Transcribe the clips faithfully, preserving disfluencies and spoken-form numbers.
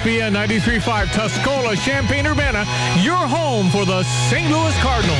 B N ninety-three point five, Tuscola, Champaign-Urbana, your home for the Saint Louis Cardinals.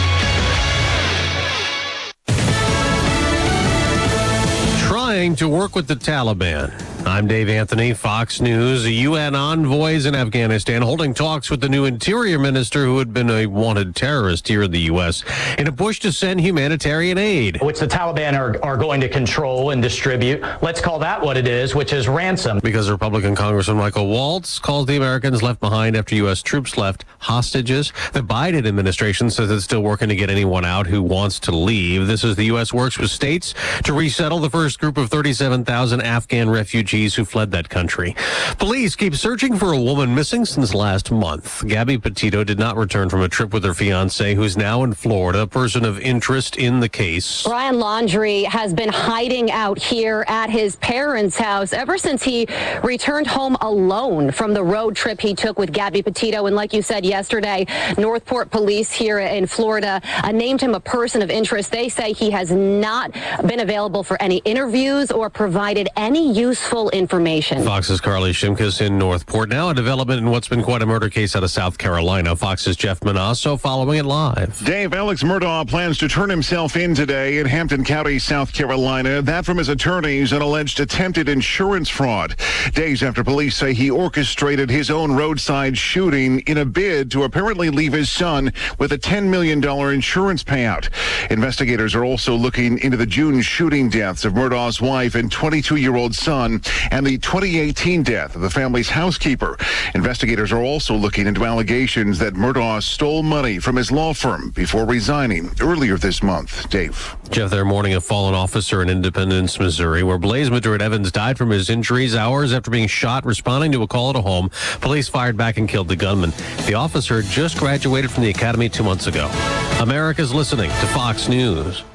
Trying to work with the Taliban. I'm Dave Anthony, Fox News. U N envoys in Afghanistan holding talks with the new interior minister who had been a wanted terrorist here in the U S in a push to send humanitarian aid. Which the Taliban are, are going to control and distribute. Let's call that what it is, which is ransom. Because Republican Congressman Michael Waltz calls the Americans left behind after U S troops left hostages. The Biden administration says it's still working to get anyone out who wants to leave. This is the U S works with states to resettle the first group of thirty-seven thousand Afghan refugees who fled that country. Police keep searching for a woman missing since last month. Gabby Petito did not return from a trip with her fiance, who's now in Florida, a person of interest in the case. Brian Laundrie has been hiding out here at his parents' house ever since he returned home alone from the road trip he took with Gabby Petito. And like you said yesterday, Northport police here in Florida uh, named him a person of interest. They say he has not been available for any interviews or provided any useful information. Fox's Carly Shimkus in Northport. Now a development in what's been quite a murder case out of South Carolina. Fox's Jeff Manasso following it live. Dave, Alex Murdaugh plans to turn himself in today in Hampton County, South Carolina. That from his attorneys, an alleged attempted insurance fraud. Days after police say he orchestrated his own roadside shooting in a bid to apparently leave his son with a ten million dollars insurance payout. Investigators are also looking into the June shooting deaths of Murdaugh's wife and twenty-two-year-old son, and the twenty eighteen death of the family's housekeeper. Investigators are also looking into allegations that Murdaugh stole money from his law firm before resigning earlier this month. Dave. Jeff, they're mourning a fallen officer in Independence, Missouri, where Blaze Madrid Evans died from his injuries hours after being shot responding to a call at a home. Police fired back and killed the gunman. The officer just graduated from the academy two months ago. America's listening to Fox News.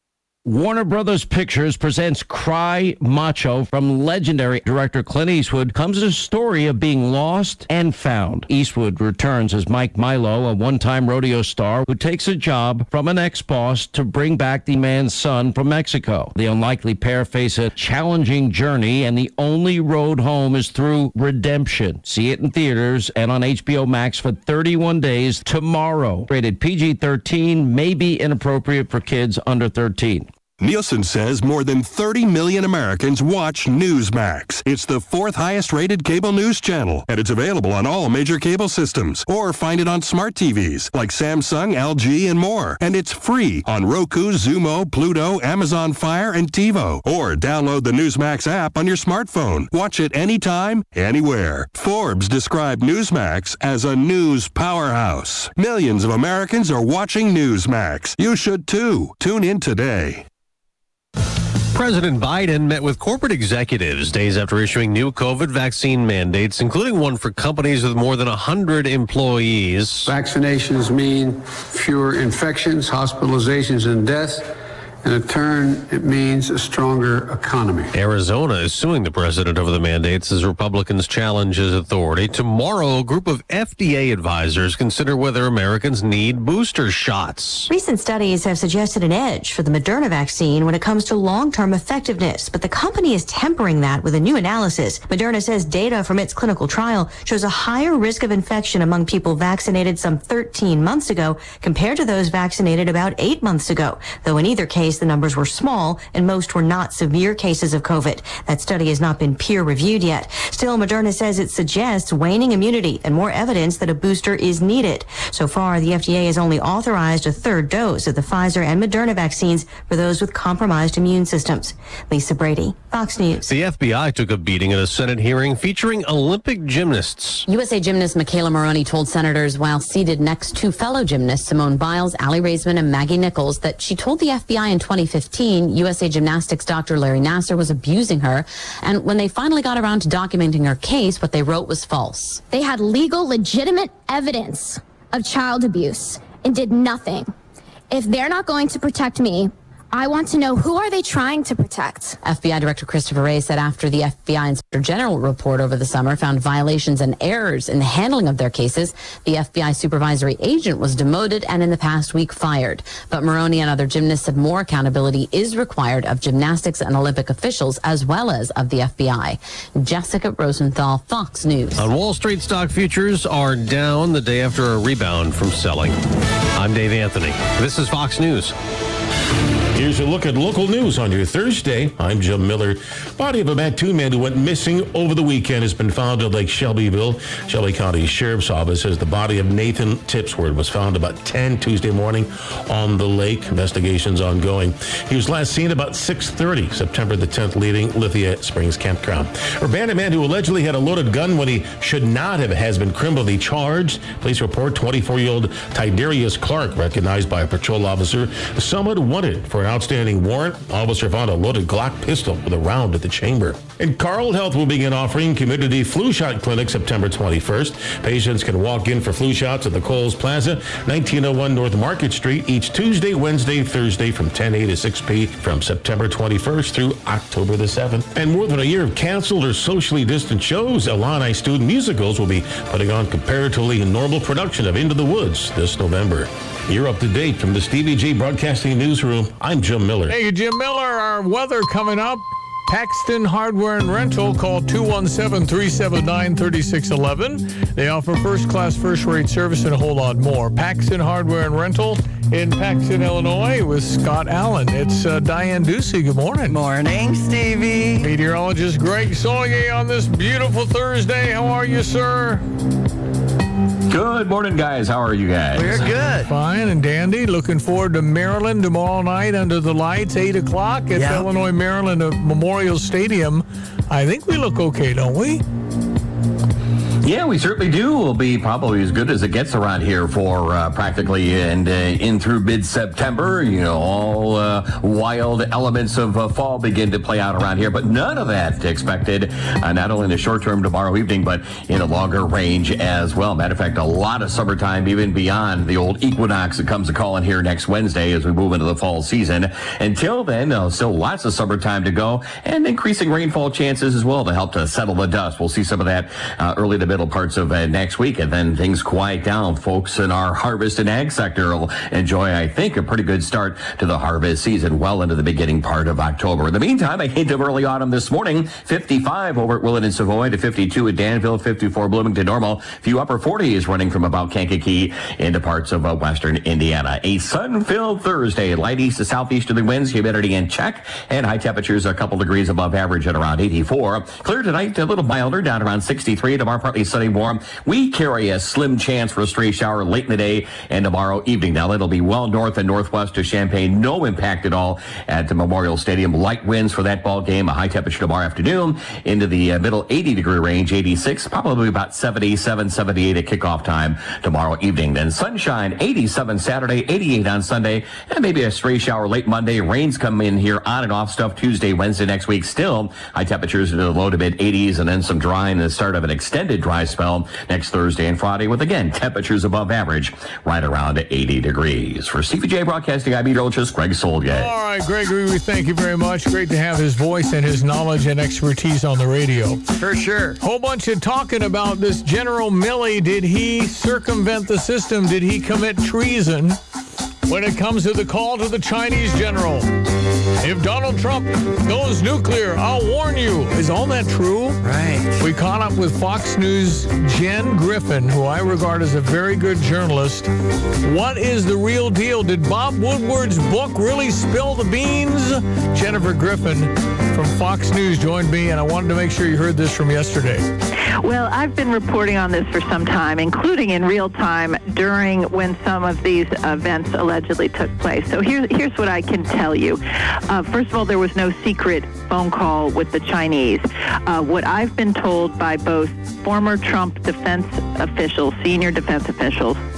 Warner Brothers Pictures presents Cry Macho from legendary director Clint Eastwood. Comes a story of being lost and found. Eastwood returns as Mike Milo, a one-time rodeo star who takes a job from an ex-boss to bring back the man's son from Mexico. The unlikely pair face a challenging journey, and the only road home is through redemption. See it in theaters and on H B O Max for thirty-one days tomorrow. Rated P G thirteen, may be inappropriate for kids under thirteen. Nielsen says more than thirty million Americans watch Newsmax. It's the fourth highest rated cable news channel, and it's available on all major cable systems. Or find it on smart T Vs like Samsung, L G, and more. And it's free on Roku, Zumo, Pluto, Amazon Fire, and TiVo. Or download the Newsmax app on your smartphone. Watch it anytime, anywhere. Forbes described Newsmax as a news powerhouse. Millions of Americans are watching Newsmax. You should too. Tune in today. President Biden met with corporate executives days after issuing new COVID vaccine mandates, including one for companies with more than one hundred employees. Vaccinations mean fewer infections, hospitalizations, and deaths. In a turn, it means a stronger economy. Arizona is suing the president over the mandates as Republicans challenge his authority. Tomorrow, a group of F D A advisors consider whether Americans need booster shots. Recent studies have suggested an edge for the Moderna vaccine when it comes to long-term effectiveness, but the company is tempering that with a new analysis. Moderna says data from its clinical trial shows a higher risk of infection among people vaccinated some thirteen months ago compared to those vaccinated about eight months ago, though in either case, the numbers were small and most were not severe cases of COVID. That study has not been peer-reviewed yet. Still, Moderna says it suggests waning immunity and more evidence that a booster is needed. So far, the F D A has only authorized a third dose of the Pfizer and Moderna vaccines for those with compromised immune systems. Lisa Brady, Fox News. The F B I took a beating at a Senate hearing featuring Olympic gymnasts. U S A gymnast Michaela Maroney told senators while seated next to fellow gymnasts Simone Biles, Allie Raisman, and Maggie Nichols that she told the F B I in twenty fifteen U S A Gymnastics doctor Larry Nassar was abusing her, and when they finally got around to documenting her case, what they wrote was false. They had legal, legitimate evidence of child abuse and did nothing. If they're not going to protect me, I want to know, who are they trying to protect? F B I Director Christopher Wray said after the F B I Inspector General report over the summer found violations and errors in the handling of their cases, the F B I supervisory agent was demoted and in the past week fired. But Maroney and other gymnasts said more accountability is required of gymnastics and Olympic officials as well as of the F B I. Jessica Rosenthal, Fox News. On Wall Street, stock futures are down the day after a rebound from selling. I'm Dave Anthony. This is Fox News. Here's a look at local news on your Thursday. I'm Jim Miller. Body of a Mattoon man who went missing over the weekend has been found at Lake Shelbyville. Shelby County Sheriff's Office says the body of Nathan Tipsworth was found about ten Tuesday morning on the lake. Investigations ongoing. He was last seen about six thirty, September the tenth, leaving Lithia Springs Campground. A bandit man who allegedly had a loaded gun when he should not have has been criminally charged. Police report twenty-four-year-old Tidarius Clark, recognized by a patrol officer, someone wanted for an outstanding warrant. Officer found a loaded Glock pistol with a round at the chamber. And Carle Health will begin offering community flu shot clinic September twenty-first. Patients can walk in for flu shots at the Kohl's Plaza, nineteen oh one North Market Street, each Tuesday, Wednesday, Thursday from ten a to six p from September twenty-first through October the seventh. And more than a year of canceled or socially distant shows, Illini Student Musicals will be putting on comparatively normal production of Into the Woods this November. You're up to date from the Stevie J Broadcasting Newsroom. I'm Jim Miller. Hey, Jim Miller. Our weather coming up. Paxton Hardware and Rental. Call two one seven, three seven nine, three six one one. They offer first-class, first-rate service and a whole lot more. Paxton Hardware and Rental in Paxton, Illinois with Scott Allen. It's uh, Diane Ducey. Good morning. Morning, Stevie. Meteorologist Greg Solier on this beautiful Thursday. How are you, sir? Good morning, guys. How are you guys? We're good. Fine and dandy. Looking forward to Maryland tomorrow night under the lights, eight o'clock at yep. Illinois, Maryland at Memorial Stadium. I think we look okay, don't we? Yeah, we certainly do. We'll be probably as good as it gets around here for uh, practically and uh, in through mid-September. You know, all uh, wild elements of uh, fall begin to play out around here, but none of that expected, uh, not only in the short term tomorrow evening, but in a longer range as well. Matter of fact, a lot of summertime, even beyond the old equinox that comes a calling here next Wednesday as we move into the fall season. Until then, uh, still lots of summertime to go and increasing rainfall chances as well to help to settle the dust. We'll see some of that uh, early to middle parts of uh, next week, and then things quiet down. Folks in our harvest and ag sector will enjoy, I think, a pretty good start to the harvest season well into the beginning part of October. In the meantime, a hint of early autumn this morning. fifty-five over at Willett and Savoy to fifty-two at Danville, fifty-four Bloomington normal. Few upper forties running from about Kankakee into parts of uh, western Indiana. A sun-filled Thursday. Light east to southeasterly winds, humidity in check, and high temperatures a couple degrees above average at around eighty-four. Clear tonight, a little milder, down around sixty-three. Tomorrow, partly sunny, warm. We carry a slim chance for a stray shower late in the day and tomorrow evening. Now, it'll be well north and northwest of Champaign. No impact at all at the Memorial Stadium. Light winds for that ball game. A high temperature tomorrow afternoon into the uh, middle eighty degree range, eighty-six, probably about seventy-seven, seventy-eight at kickoff time tomorrow evening. Then sunshine, eighty-seven Saturday, eighty-eight on Sunday, and maybe a stray shower late Monday. Rains come in here on and off stuff Tuesday, Wednesday next week. Still high temperatures into the low to mid eighties, and then some dry and the start of an extended dry spell next Thursday and Friday with, again, temperatures above average right around eighty degrees. For Stevie J Broadcasting, I'm meteorologist Greg Solier. All right, Gregory, we thank you very much. Great to have his voice and his knowledge and expertise on the radio. For sure. Whole bunch of talking about this General Milley. Did he circumvent the system? Did he commit treason when it comes to the call to the Chinese general? If Donald Trump goes nuclear, I'll warn you. Is all that true? Right. We caught up with Fox News' Jen Griffin, who I regard as a very good journalist. What is the real deal? Did Bob Woodward's book really spill the beans? Jennifer Griffin from Fox News joined me, and I wanted to make sure you heard this from yesterday. Well, I've been reporting on this for some time, including in real time during when some of these events allegedly took place. So here's, here's what I can tell you. Uh, first of all, there was no secret phone call with the Chinese. Uh, what I've been told by both former Trump defense officials, senior defense officials,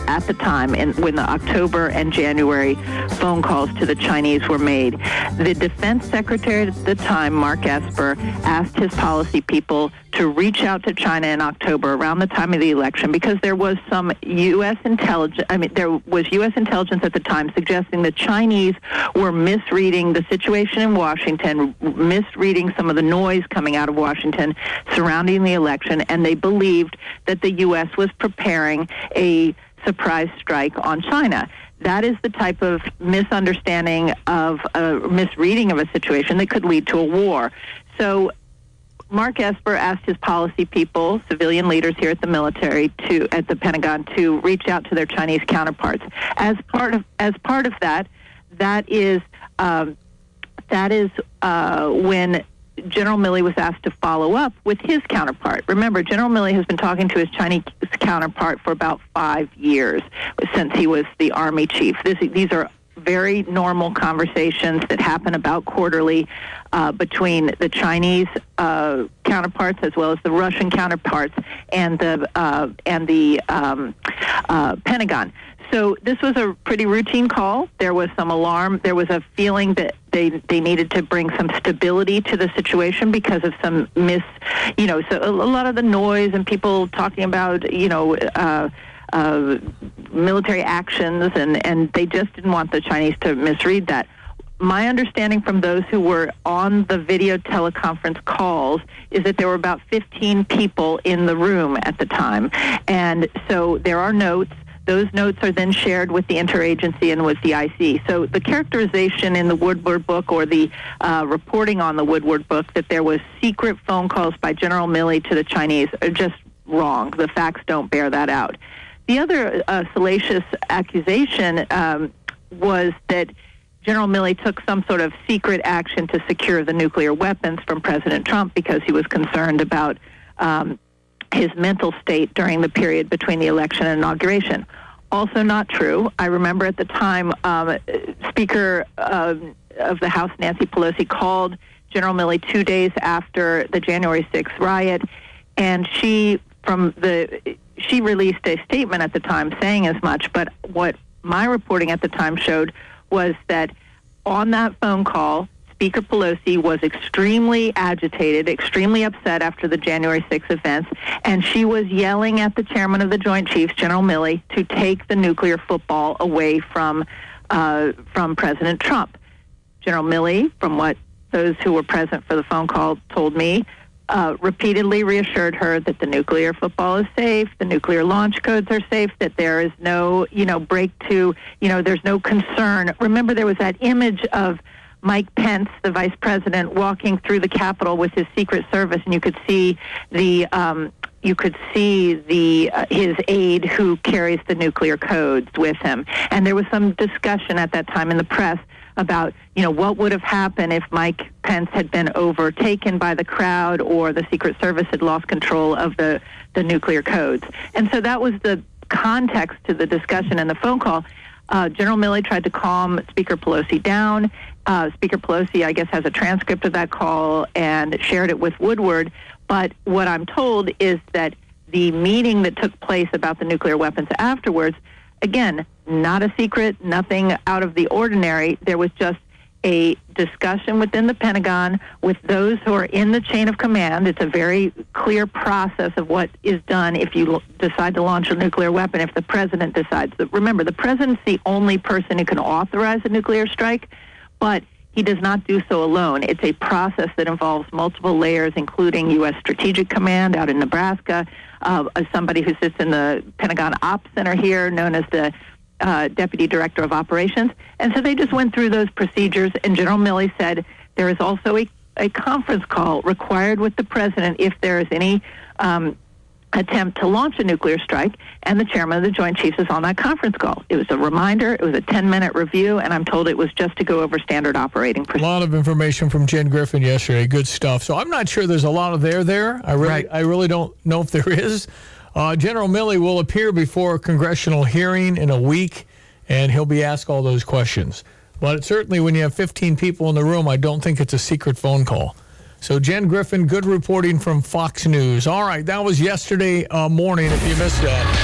at the time, in, when the October and January phone calls to the Chinese were made. The defense secretary at the time, Mark Esper, asked his policy people to reach out to China in October, around the time of the election, because there was some U S intelligence, I mean, there was U S intelligence at the time suggesting the Chinese were misreading the situation in Washington, misreading some of the noise coming out of Washington surrounding the election, and they believed that the U S was preparing a surprise strike on China. That is the type of misunderstanding of a misreading of a situation that could lead to a war. So Mark Esper asked his policy people, civilian leaders here at the military, to at the Pentagon, to reach out to their Chinese counterparts. As part of as part of that, that is um, that is uh, when General Milley was asked to follow up with his counterpart. Remember, General Milley has been talking to his Chinese counterpart for about five years since he was the Army chief. This, these are very normal conversations that happen about quarterly uh, between the Chinese uh, counterparts as well as the Russian counterparts and the uh, and the um, uh, Pentagon. So this was a pretty routine call. There was some alarm. There was a feeling that they they needed to bring some stability to the situation because of some mis, you know, so a, a lot of the noise and people talking about, you know, uh, uh, military actions, and, and they just didn't want the Chinese to misread that. My understanding from those who were on the video teleconference calls is that there were about fifteen people in the room at the time. And so there are notes. Those notes are then shared with the interagency and with the I C. So the characterization in the Woodward book, or the uh, reporting on the Woodward book, that there was secret phone calls by General Milley to the Chinese are just wrong. The facts don't bear that out. The other uh, salacious accusation um, was that General Milley took some sort of secret action to secure the nuclear weapons from President Trump because he was concerned about um, his mental state during the period between the election and inauguration. Also not true. I remember at the time, um, Speaker uh, of the House, Nancy Pelosi, called General Milley two days after the January sixth riot, and she, from the, she released a statement at the time saying as much, but what my reporting at the time showed was that on that phone call, Speaker Pelosi was extremely agitated, extremely upset after the January sixth events, and she was yelling at the chairman of the Joint Chiefs, General Milley, to take the nuclear football away from uh, from President Trump. General Milley, from what those who were present for the phone call told me, uh, repeatedly reassured her that the nuclear football is safe, the nuclear launch codes are safe, that there is no, you know, break to, you know, there's no concern. Remember, there was that image of Mike Pence, the vice president, walking through the Capitol with his Secret Service, and you could see the um, you could see the uh, his aide who carries the nuclear codes with him. And there was some discussion at that time in the press about, you know, what would have happened if Mike Pence had been overtaken by the crowd, or the Secret Service had lost control of the the nuclear codes. And so that was the context to the discussion and the phone call. Uh, General Milley tried to calm Speaker Pelosi down. Uh, Speaker Pelosi, I guess, has a transcript of that call and shared it with Woodward. But what I'm told is that the meeting that took place about the nuclear weapons afterwards, again, not a secret, nothing out of the ordinary. There was just a discussion within the Pentagon with those who are in the chain of command. It's a very clear process of what is done if you l- decide to launch a nuclear weapon, if the president decides. Remember, the president's the only person who can authorize a nuclear strike, but he does not do so alone. It's a process that involves multiple layers, including U S Strategic Command out in Nebraska, uh, somebody who sits in the Pentagon Ops Center here, known as the Uh, Deputy Director of Operations. And so they just went through those procedures, and General Milley said there is also a, a conference call required with the president if there is any um, attempt to launch a nuclear strike, and the chairman of the Joint Chiefs is on that conference call. It was a reminder. It was a ten-minute review, and I'm told it was just to go over standard operating procedures. A lot of information from Jen Griffin yesterday. Good stuff. So I'm not sure there's a lot of there there. I really, Right. I really don't know if there is. Uh, General Milley will appear before a congressional hearing in a week, and he'll be asked all those questions. But certainly when you have fifteen people in the room, I don't think it's a secret phone call. So Jen Griffin, good reporting from Fox News. All right, that was yesterday uh, morning if you missed that. All right.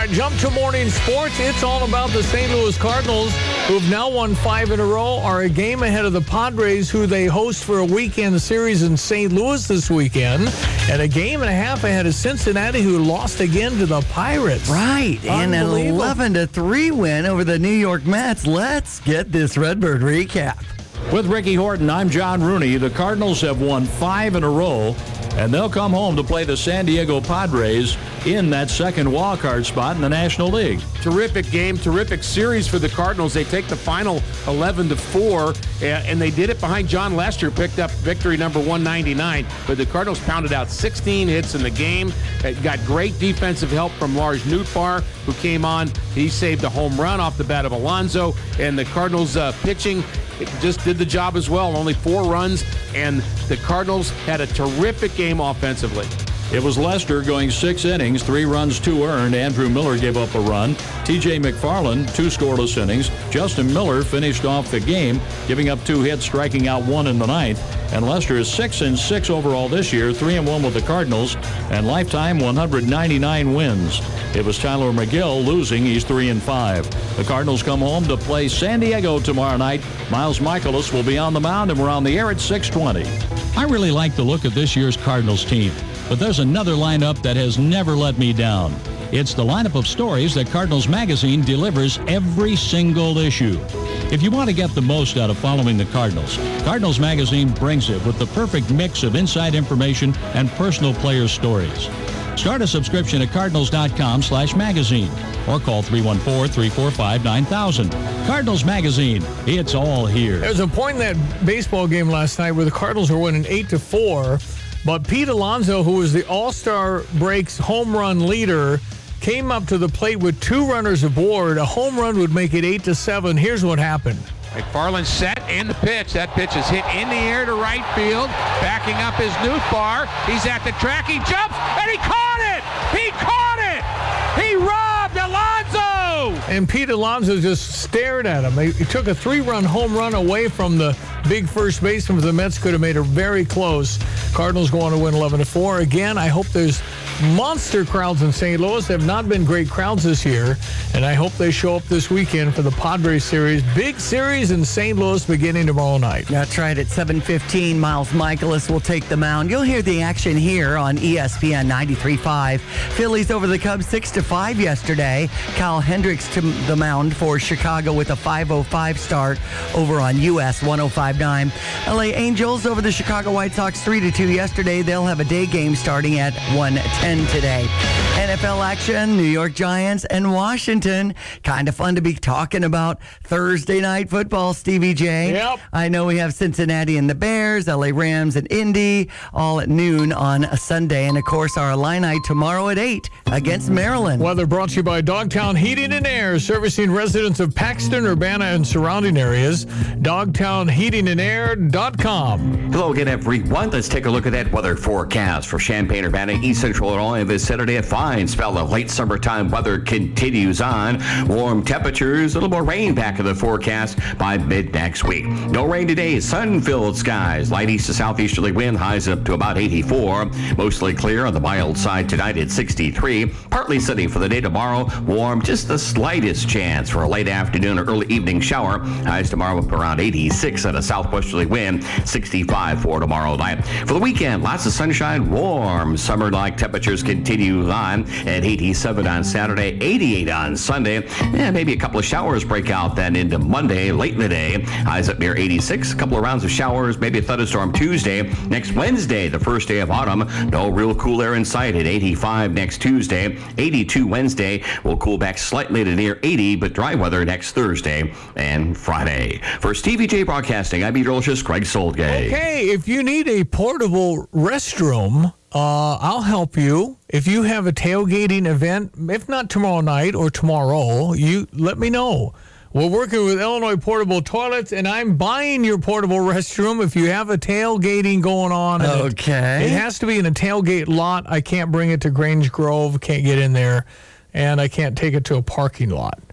right, jump to morning sports. It's all about the Saint Louis Cardinals, who've now won five in a row, are a game ahead of the Padres, who they host for a weekend series in Saint Louis this weekend, and a game and a half ahead of Cincinnati, who lost again to the Pirates. Right, and an eleven to three win over the New York Mets. Let's get this Redbird recap. With Ricky Horton, I'm John Rooney. The Cardinals have won five in a row, and they'll come home to play the San Diego Padres in that second wildcard spot in the National League. Terrific game, terrific series for the Cardinals. They take the final eleven to four, and they did it behind John Lester, picked up victory number one ninety-nine. But the Cardinals pounded out sixteen hits in the game. It got great defensive help from Lars Nootbaar, who came on. He saved a home run off the bat of Alonso, and the Cardinals uh, pitching just did the job as well. Only four runs, and the Cardinals had a terrific game offensively. It was Lester going six innings, three runs, two earned. Andrew Miller gave up a run. T J McFarland, two scoreless innings. Justin Miller finished off the game, giving up two hits, striking out one in the ninth. And Lester is six and six overall this year, three and one with the Cardinals, and lifetime one hundred ninety-nine wins. It was Tyler McGill losing. He's three and five. The Cardinals come home to play San Diego tomorrow night. Miles Michaelis will be on the mound, and we're on the air at six twenty. I really like the look of this year's Cardinals team, but there's another lineup that has never let me down. It's the lineup of stories that Cardinals Magazine delivers every single issue. If you want to get the most out of following the Cardinals, Cardinals Magazine brings it with the perfect mix of inside information and personal player stories. Start a subscription at cardinals.com slash magazine or call three one four, three four five, nine thousand. Cardinals Magazine, it's all here. There was a point in that baseball game last night where the Cardinals were winning eight to four, but Pete Alonso, who was the All-Star breaks home run leader, came up to the plate with two runners aboard. A home run would make it eight to seven. Here's what happened. McFarland set in the pitch. That pitch is hit in the air to right field. Backing up is Nootbaar. He's at the track. He jumps, and he caught it! He caught it! He robbed Alonso! And Pete Alonso just stared at him. He, he took a three-run home run away from the big first baseman, but the Mets could have made it very close. Cardinals go on to win eleven to four. Again, I hope there's monster crowds in Saint Louis. They have not been great crowds this year, and I hope they show up this weekend for the Padres series. Big series in Saint Louis beginning tomorrow night. That's right. At seven fifteen, Miles Michaelis will take the mound. You'll hear the action here on E S P N ninety-three point five. Phillies over the Cubs six to five yesterday. Kyle Hendricks to the mound for Chicago with a five oh five start over on U S one oh five point nine. L A Angels over the Chicago White Sox three to two yesterday. They'll have a day game starting at one ten today. N F L action, New York Giants and Washington. Kind of fun to be talking about Thursday night football, Stevie J. Yep. I know we have Cincinnati and the Bears, L A Rams and Indy, all at noon on a Sunday. And, of course, our Illini tomorrow at eight against Maryland. Weather brought to you by Dogtown Heating and Air, servicing residents of Paxton, Urbana, and surrounding areas. dogtown heating and air dot com. Hello again, everyone. Let's take a look at that weather forecast for Champaign, Urbana, East Central Illinois this Saturday. A fine spell of late summertime weather continues on. Warm temperatures, a little more rain back in the forecast by mid next week. No rain today, sun-filled skies, light east to southeasterly wind, highs up to about eighty-four. Mostly clear on the mild side tonight at sixty-three. Partly sunny for the day tomorrow. Warm, just the slightest chance for a late afternoon or early evening shower. Highs tomorrow up around eighty-six at a southwesterly wind, sixty-five for tomorrow night. For the weekend, lots of sunshine, warm, summer-like temperatures continue on at eighty-seven on Saturday, eighty-eight on Sunday. And maybe a couple of showers break out then into Monday, late in the day. Highs up near eighty-six. A couple of rounds of showers, maybe a thunderstorm Tuesday. Next Wednesday, the first day of autumn. No real cool air in sight at eighty-five next Tuesday. eighty-two Wednesday. We'll cool back slightly to near eighty, but dry weather next Thursday and Friday. For Stevie J Broadcasting, I'm meteorologist Greg Soldgate. Okay, if you need a portable restroom, Uh, I'll help you. If you have a tailgating event, if not tomorrow night or tomorrow, you let me know. We're working with Illinois Portable Toilets, and I'm buying your portable restroom if you have a tailgating going on. Okay. It, it has to be in a tailgate lot. I can't bring it to Grange Grove, can't get in there, and I can't take it to a parking lot.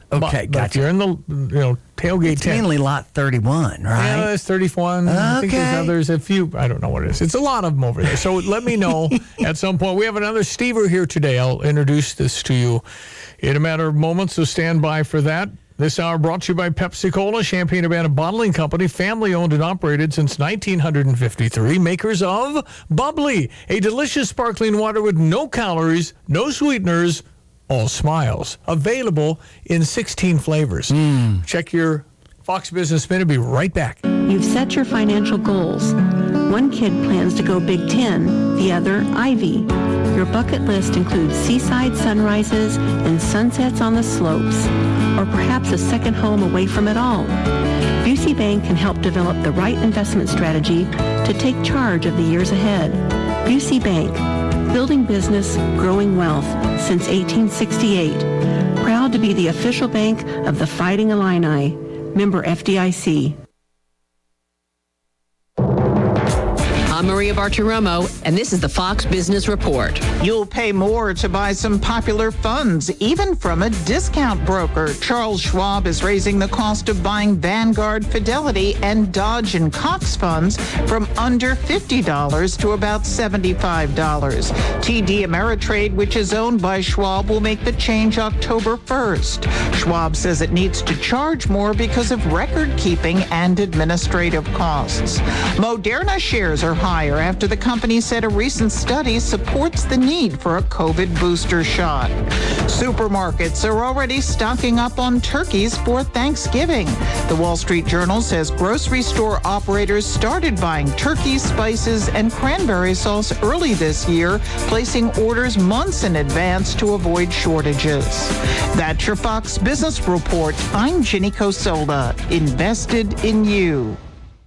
Okay, but, but gotcha. if you're in the you know tailgate It's tent, mainly lot thirty-one, right? yeah, there's thirty-one. I think there's Okay. others. A few. I don't know what it is. It's a lot of them over there. So let me know at some point. We have another Stever here today. I'll introduce this to you in a matter of moments. So stand by for that. This hour brought to you by Pepsi Cola, Champaign-Urbana Bottling Company, family-owned and operated since nineteen fifty-three. Makers of Bubbly, a delicious sparkling water with no calories, no sweeteners, all smiles. Available in sixteen flavors. Mm. Check your Fox Business Minute. Be right back. You've set your financial goals. One kid plans to go Big Ten, the other Ivy. Your bucket list includes seaside sunrises and sunsets on the slopes, or perhaps a second home away from it all. Busey Bank can help develop the right investment strategy to take charge of the years ahead. Busey Bank, building business, growing wealth since eighteen sixty-eight. Proud to be the official bank of the Fighting Illini. Member F D I C. I'm Maria Bartiromo, and this is the Fox Business Report. You'll pay more to buy some popular funds, even from a discount broker. Charles Schwab is raising the cost of buying Vanguard, Fidelity, and Dodge and Cox funds from under fifty dollars to about seventy-five dollars. T D Ameritrade, which is owned by Schwab, will make the change October first. Schwab says it needs to charge more because of record keeping and administrative costs. Moderna shares are higher after the company said a recent study supports the need for a COVID booster shot. Supermarkets are already stocking up on turkeys for Thanksgiving. The Wall Street Journal says grocery store operators started buying turkey, spices, and cranberry sauce early this year, placing orders months in advance to avoid shortages. That's your Fox Business Report. I'm Ginny Cosola, invested in you.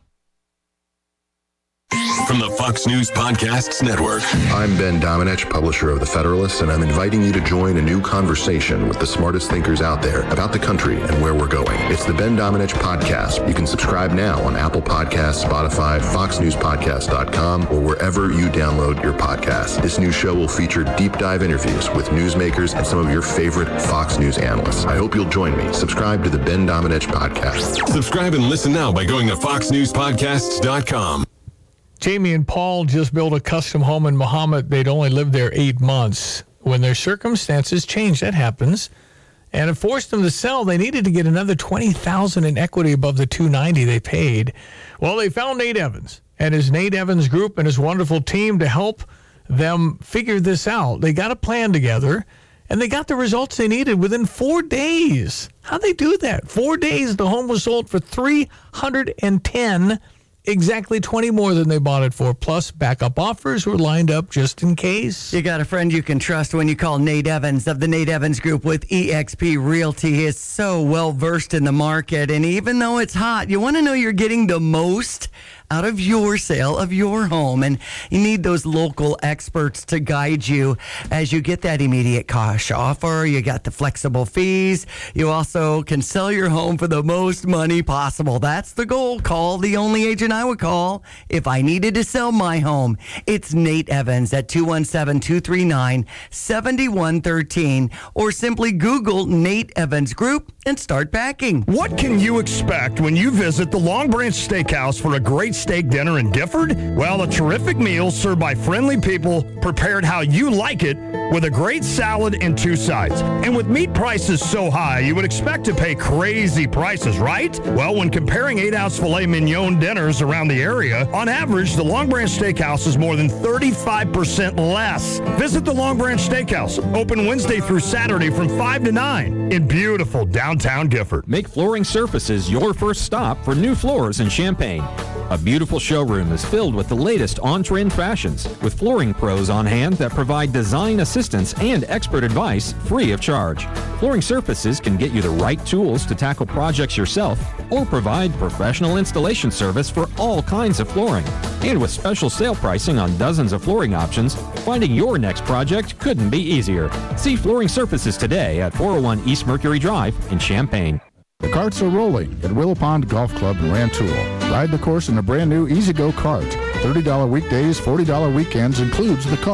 From the Fox News Podcasts Network. I'm Ben Domenech, publisher of The Federalist, and I'm inviting you to join a new conversation with the smartest thinkers out there about the country and where we're going. It's the Ben Domenech Podcast. You can subscribe now on Apple Podcasts, Spotify, fox news podcast dot com, or wherever you download your podcasts. This new show will feature deep dive interviews with newsmakers and some of your favorite Fox News analysts. I hope you'll join me. Subscribe to the Ben Domenech Podcast. Subscribe and listen now by going to fox news podcasts dot com. Jamie and Paul just built a custom home in Mahomet. They'd only lived there eight months. When their circumstances changed, that happens, and it forced them to sell, they needed to get another twenty thousand dollars in equity above the two hundred ninety dollars they paid. Well, they found Nate Evans and his Nate Evans Group and his wonderful team to help them figure this out. They got a plan together, and they got the results they needed within four days. How'd they do that? Four days, the home was sold for three hundred ten dollars. Exactly twenty more than they bought it for. Plus, backup offers were lined up just in case. You got a friend you can trust when you call Nate Evans of the Nate Evans Group with E X P Realty. He is so well versed in the market, and even though it's hot, you want to know you're getting the most out of your sale of your home, and you need those local experts to guide you as you get that immediate cash offer. You got the flexible fees. You also can sell your home for the most money possible. That's the goal. Call the only agent I would call if I needed to sell my home. It's Nate Evans at two one seven, two three nine, seven one one three, or simply Google Nate Evans Group and start packing. What can you expect when you visit the Long Branch Steakhouse for a great steak dinner in Gifford? Well, a terrific meal served by friendly people, prepared how you like it, with a great salad and two sides. And with meat prices so high, you would expect to pay crazy prices, right? Well, when comparing eight-ounce filet mignon dinners around the area, on average, the Long Branch Steakhouse is more than thirty-five percent less. Visit the Long Branch Steakhouse, open Wednesday through Saturday from five to nine in beautiful downtown Gifford. Make Flooring Surfaces your first stop for new floors in Champaign. A beautiful showroom is filled with the latest on-trend fashions, with flooring pros on hand that provide design assistance and expert advice free of charge. Flooring Surfaces can get you the right tools to tackle projects yourself or provide professional installation service for all kinds of flooring. And with special sale pricing on dozens of flooring options, finding your next project couldn't be easier. See Flooring Surfaces today at four oh one East Mercury Drive in Champaign. The carts are rolling at Willow Pond Golf Club in Rantoul. Ride the course in a brand new Easy Go cart. thirty dollars weekdays, forty dollars weekends includes the cart.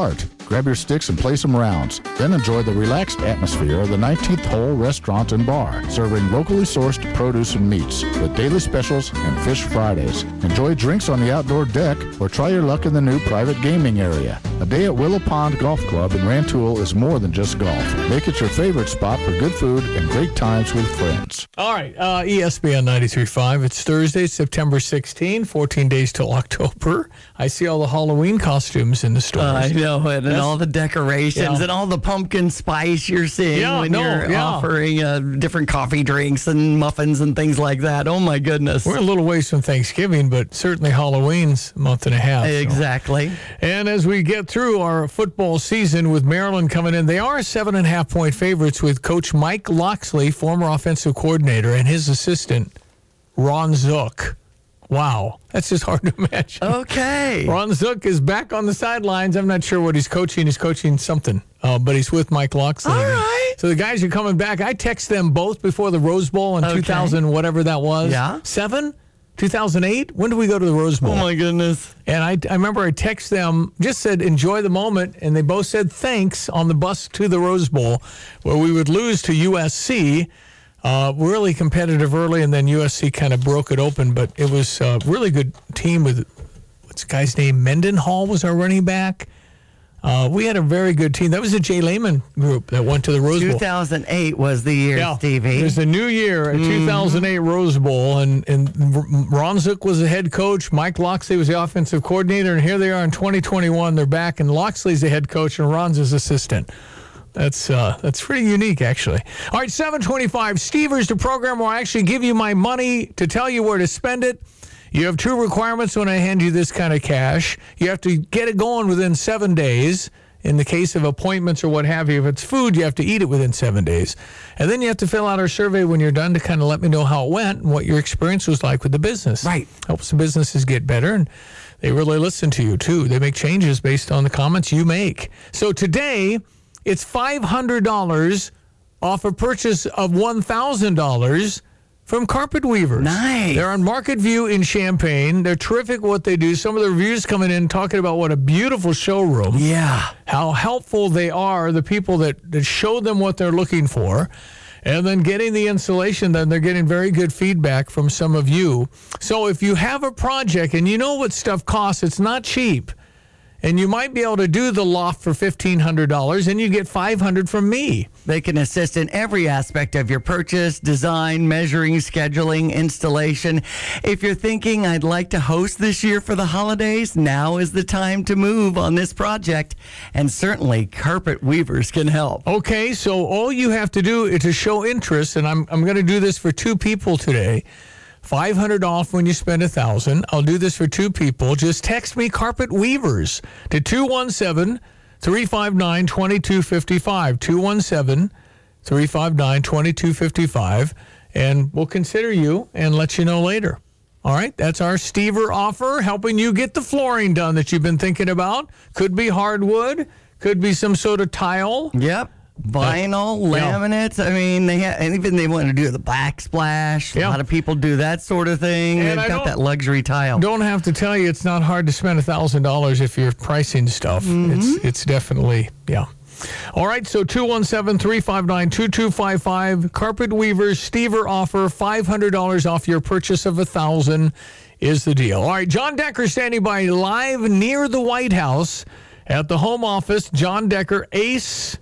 Grab your sticks and play some rounds. Then enjoy the relaxed atmosphere of the nineteenth Hole Restaurant and Bar, serving locally sourced produce and meats with daily specials and Fish Fridays. Enjoy drinks on the outdoor deck or try your luck in the new private gaming area. A day at Willow Pond Golf Club in Rantoul is more than just golf. Make it your favorite spot for good food and great times with friends. All right, uh, E S P N ninety-three point five. It's Thursday, September sixteenth, fourteen days till October. I see all the Halloween costumes in the stores. Uh, I know, and, and That's- all the decorations Yeah. and all the pumpkin spice you're seeing Yeah, when no, you're yeah. offering uh, different coffee drinks and muffins and things like that. Oh, my goodness. We're a little ways from Thanksgiving, but certainly Halloween's a month and a half. so. Exactly. And as we get through our football season with Maryland coming in, they are seven and a half point favorites with Coach Mike Locksley, former offensive coordinator, and his assistant, Ron Zook. Wow, that's just hard to imagine. Okay. Ron Zook is back on the sidelines. I'm not sure what he's coaching. He's coaching something, uh, but he's with Mike Locksley. All right. So the guys are coming back. I text them both before the Rose Bowl in Okay. two thousand, whatever that was. Yeah. Seven? two thousand eight? When did we go to the Rose Bowl? Oh, my goodness. And I, I remember I text them, just said, enjoy the moment. And they both said thanks on the bus to the Rose Bowl, where we would lose to U S C. Uh, really competitive early, and then U S C kind of broke it open. But it was a really good team with, what's the guy's name? Mendenhall was our running back. Uh, we had a very good team. That was the Jay Lehman group that went to the Rose Bowl. two thousand eight was the year, Yeah, Stevie. it was the new year, a two thousand eight Rose Bowl, and, and Ron Zook was the head coach. Mike Locksley was the offensive coordinator, and here they are in twenty twenty-one. They're back, and Locksley's the head coach, and Ron's his assistant. That's uh, that's pretty unique, actually. All right, seven twenty-five. Stevers, the program where I actually give you my money to tell you where to spend it. You have two requirements when I hand you this kind of cash. You have to get it going within seven days. In the case of appointments or what have you, if it's food, you have to eat it within seven days. And then you have to fill out our survey when you're done to kind of let me know how it went and what your experience was like with the business. Right. Helps the businesses get better, and they really listen to you, too. They make changes based on the comments you make. So today, it's five hundred dollars off a purchase of one thousand dollars from Carpet Weavers. Nice. They're on Market View in Champaign. They're terrific what they do. Some of the reviews coming in talking about what a beautiful showroom. Yeah. How helpful they are, the people that, that show them what they're looking for. And then getting the installation, then they're getting very good feedback from some of you. So if you have a project and you know what stuff costs, it's not cheap. And you might be able to do the loft for fifteen hundred dollars, and you get five hundred dollars from me. They can assist in every aspect of your purchase, design, measuring, scheduling, installation. If you're thinking, I'd like to host this year for the holidays, now is the time to move on this project. And certainly, Carpet Weavers can help. Okay, so all you have to do is to show interest, and I'm, I'm going to do this for two people today. five hundred dollars off when you spend one thousand dollars. I'll do this for two people. Just text me Carpet Weavers to two one seven, three five nine, two two five five. two one seven, three five nine, two two five five. And we'll consider you and let you know later. All right, that's our Stever offer, helping you get the flooring done that you've been thinking about. Could be hardwood, could be some sort of tile. Yep. Vinyl, yeah. laminates. I mean, they have, and even they want to do the backsplash. A Yeah. lot of people do that sort of thing. And They've I got don't- that luxury tile. Don't have to tell you it's not hard to spend one thousand dollars if you're pricing stuff. It's it's definitely, yeah. All right, so two one seven, three five nine, two two five five. Carpet Weavers, Stever offer, five hundred dollars off your purchase of one thousand dollars is the deal. All right, John Decker standing by live near the White House at the home office. John Decker, ace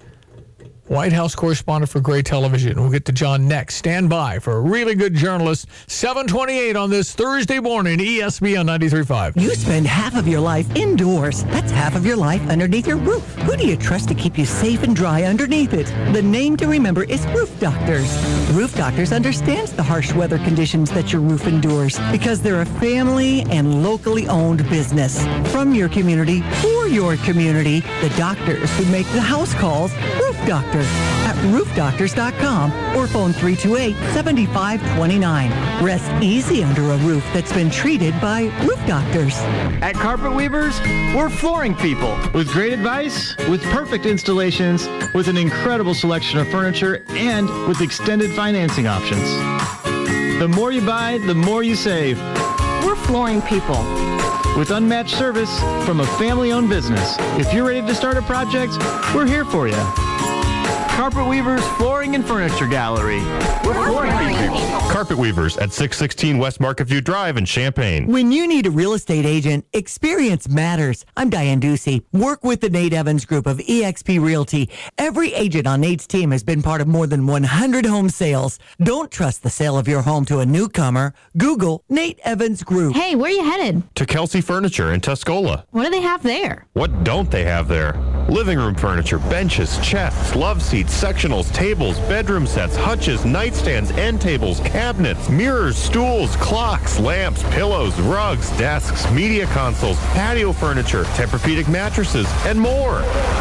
White House correspondent for Gray Television. We'll get to John next. Stand by for a really good journalist. seven twenty-eight on this Thursday morning, E S P N ninety-three point five. You spend half of your life indoors. That's half of your life underneath your roof. Who do you trust to keep you safe and dry underneath it? The name to remember is Roof Doctors. Roof Doctors understands the harsh weather conditions that your roof endures because they're a family and locally owned business. From your community, for your community, the doctors who make the house calls, Roof Doctors. At roof doctors dot com or phone three two eight, seven five two nine. Rest easy under a roof that's been treated by Roof Doctors. At Carpet Weavers, we're flooring people with great advice, with perfect installations, with an incredible selection of furniture, and with extended financing options. The more you buy, the more you save. We're flooring people. with unmatched service from a family-owned business. If you're ready to start a project, we're here for you. Carpet Weavers Flooring and Furniture Gallery. We're flooring people. Carpet Weavers at six sixteen West Market View Drive in Champaign. When you need a real estate agent, experience matters. I'm Diane Ducey. Work with the Nate Evans Group of E X P Realty. Every agent on Nate's team has been part of more than one hundred home sales. Don't trust the sale of your home to a newcomer. Google Nate Evans Group. Hey, where are you headed? To Kelsey Furniture in Tuscola. What do they have there? What don't they have there? Living room furniture, benches, chests, love seats, sectionals, tables, bedroom sets, hutches, nightstands, end tables, cabinets, mirrors, stools, clocks, lamps, pillows, rugs, desks, media consoles, patio furniture, Tempur-Pedic mattresses, and more.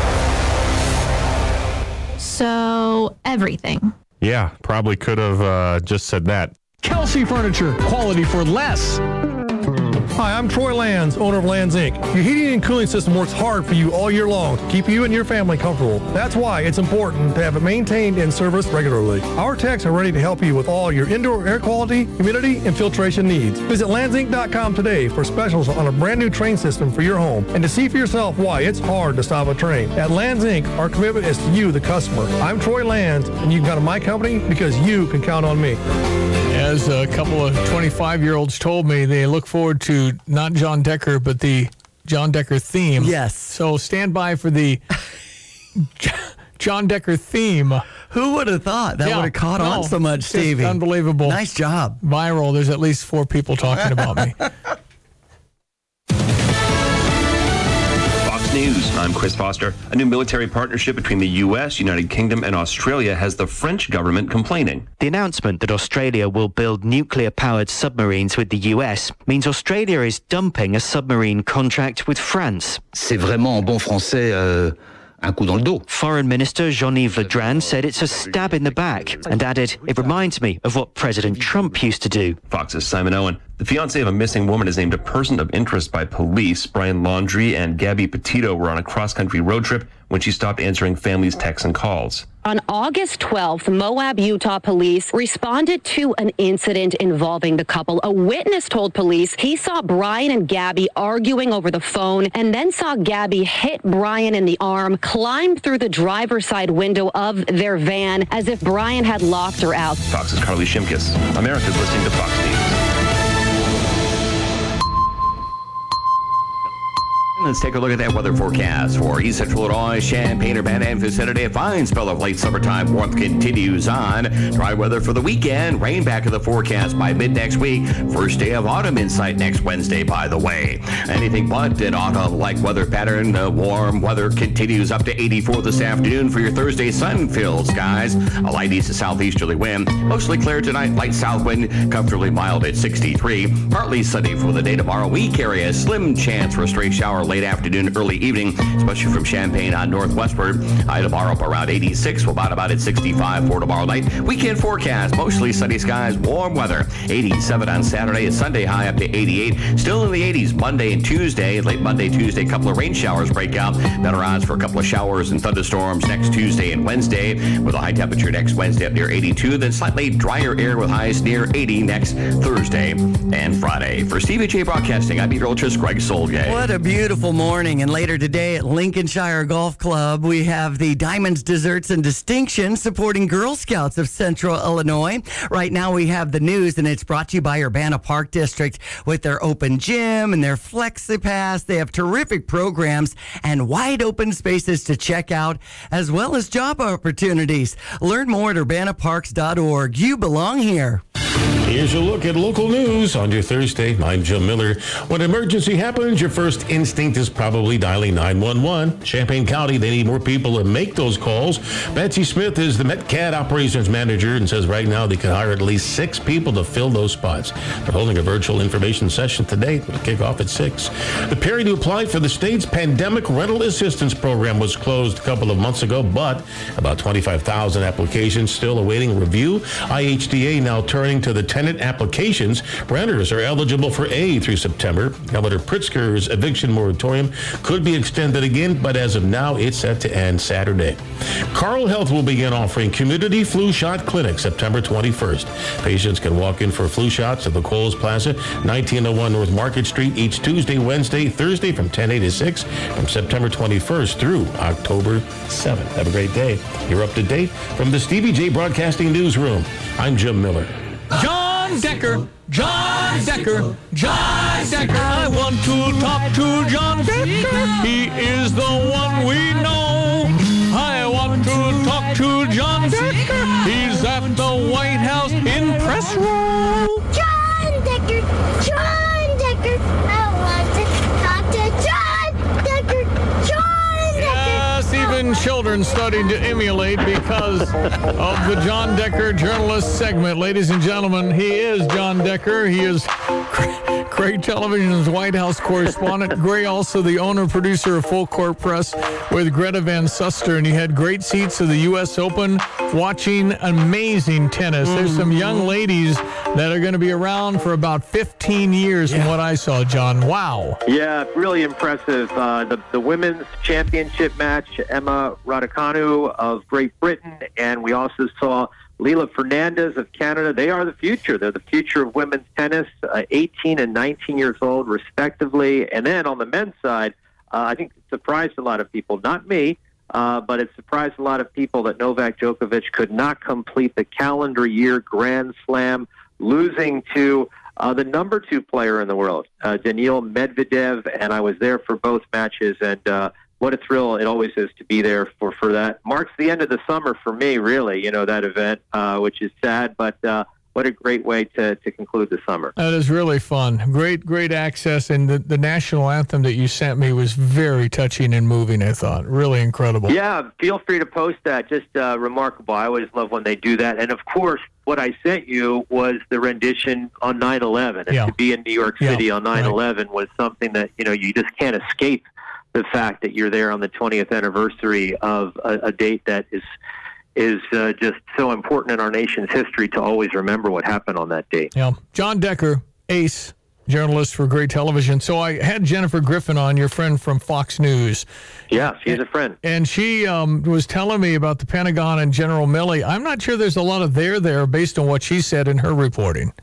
So, everything. Yeah, probably could have uh, just said that. Kelsey Furniture, quality for less. Hi, I'm Troy Lands, owner of Lands Incorporated. Your heating and cooling system works hard for you all year long to keep you and your family comfortable. That's why it's important to have it maintained and serviced regularly. Our techs are ready to help you with all your indoor air quality, humidity, and filtration needs. Visit lands inc dot com today for specials on a brand new train system for your home and to see for yourself why it's hard to stop a train. At Lands Incorporated, our commitment is to you, the customer. I'm Troy Lands, and you can count on my company because you can count on me. As a couple of twenty-five-year-olds told me, they look forward to not John Decker, but the John Decker theme. Yes. So stand by for the John Decker theme. Who would have thought that Yeah, would have caught no, on so much, it's Stevie? Unbelievable. Nice job. Viral. There's at least four people talking about me. Fox News, I'm Chris Foster. A new military partnership between the U S, United Kingdom, and Australia has the French government complaining. The announcement that Australia will build nuclear-powered submarines with the U S means Australia is dumping a submarine contract with France. C'est vraiment en bon français euh, un coup dans le dos. Foreign Minister Jean-Yves Le Drian said it's a stab in the back and added, "It reminds me of what President Trump used to do." Fox's Simon Owen. The fiancé of a missing woman is named a person of interest by police. Brian Laundrie and Gabby Petito were on a cross-country road trip when she stopped answering families' texts and calls. On August twelfth, Moab, Utah police responded to an incident involving the couple. A witness told police he saw Brian and Gabby arguing over the phone and then saw Gabby hit Brian in the arm, climb through the driver's side window of their van as if Brian had locked her out. Fox's Carly Shimkus. America's listening to Fox News. Let's take a look at that weather forecast for East Central Illinois, Champaign, Urbana, and Vicinity. A fine spell of late summertime warmth continues on. Dry weather for the weekend. Rain back in the forecast by mid next week. First day of autumn in sight next Wednesday, by the way. Anything but an autumn-like weather pattern. Uh, warm weather continues up to eighty-four this afternoon for your Thursday sun-filled skies. A light east to southeasterly wind. Mostly clear tonight. Light south wind. Comfortably mild at sixty-three. Partly sunny for the day tomorrow. We carry a slim chance for a stray shower late afternoon, early evening, especially from Champaign on northwestward. High tomorrow up around eighty-six. We'll about about at sixty-five for tomorrow night. Weekend forecast, mostly sunny skies, warm weather. eighty-seven on Saturday. A Sunday high up to eighty-eight. Still in the eighties Monday and Tuesday. Late Monday, Tuesday, a couple of rain showers break out. Better odds for a couple of showers and thunderstorms next Tuesday and Wednesday, with a high temperature next Wednesday up near eighty-two. Then slightly drier air with highs near eighty next Thursday and Friday. For Stevie J Broadcasting, I'm meteorologist Greg Solgay. What a beautiful morning. And later today at Lincolnshire Golf Club, we have the Diamonds, Desserts, and Distinction supporting Girl Scouts of Central Illinois. Right now we have the news, and it's brought to you by Urbana Park District with their open gym and their FlexiPass. They have terrific programs and wide open spaces to check out, as well as job opportunities. Learn more at urbana parks dot org. You belong here. Here's a look at local news on your Thursday. I'm Jim Miller. When an emergency happens, your first instinct is probably dialing nine one one. Champaign County, they need more people to make those calls. Betsy Smith is the MetCat operations manager and says right now they can hire at least six people to fill those spots. They're holding a virtual information session today. It'll kick off at six. The period to apply for the state's pandemic rental assistance program was closed a couple of months ago, but about twenty-five thousand applications still awaiting review. I H D A now turning to the tenant applications. Renters are eligible for aid through September. Governor Pritzker's eviction moratorium could be extended again, but as of now, it's set to end Saturday. Carle Health will begin offering community flu shot clinics September twenty-first. Patients can walk in for flu shots at the Kohl's Plaza, nineteen oh one North Market Street, each Tuesday, Wednesday, Thursday from ten a to six from September twenty-first through October seventh. Have a great day. You're up to date from the Stevie J Broadcasting Newsroom. I'm Jim Miller. John Decker, John Decker, John Decker. I want to talk to John Decker. He is the one we know. I want to talk to John Decker. He's at the White House in press row. John Decker, John Decker. I want to talk to John Decker, John Decker. Yes, even children starting to emulate because of the John Decker Journalist segment. Ladies and gentlemen, he is John Decker. He is Craig Television's White House correspondent. Gray, also the owner-producer of Full Court Press with Greta Van Suster, and he had great seats to the U S Open watching amazing tennis. Mm-hmm. There's some young ladies that are going to be around for about fifteen years yeah. from what I saw, John. Wow. Yeah, really impressive. Uh, the, the women's championship match, Emma Raducanu of Great Britain, and we also saw Leila Fernandez of Canada. They are the future. They're the future of women's tennis, uh, eighteen and nineteen years old, respectively. And then on the men's side, uh, I think it surprised a lot of people, not me, uh, but it surprised a lot of people that Novak Djokovic could not complete the calendar year Grand Slam, losing to uh, the number two player in the world, uh, Daniil Medvedev. And I was there for both matches, and uh, what a thrill it always is to be there for, for that. Marks the end of the summer for me, really, you know, that event, uh, which is sad, but uh, what a great way to, to conclude the summer. That is really fun. Great, great access, and the, the national anthem that you sent me was very touching and moving, I thought. Really incredible. Yeah, feel free to post that. Just uh, remarkable. I always love when they do that. And, of course, what I sent you was the rendition on nine eleven. And yeah. to be in New York City yeah. on nine eleven right. was something that, you know, you just can't escape the fact that you're there on the twentieth anniversary of a, a date that is is uh, just so important in our nation's history to always remember what happened on that date. Yeah, John Decker, ace journalist for Great Television. So I had Jennifer Griffin on, your friend from Fox News. Yeah, she's a friend. And she um, was telling me about the Pentagon and General Milley. I'm not sure there's a lot of there there based on what she said in her reporting.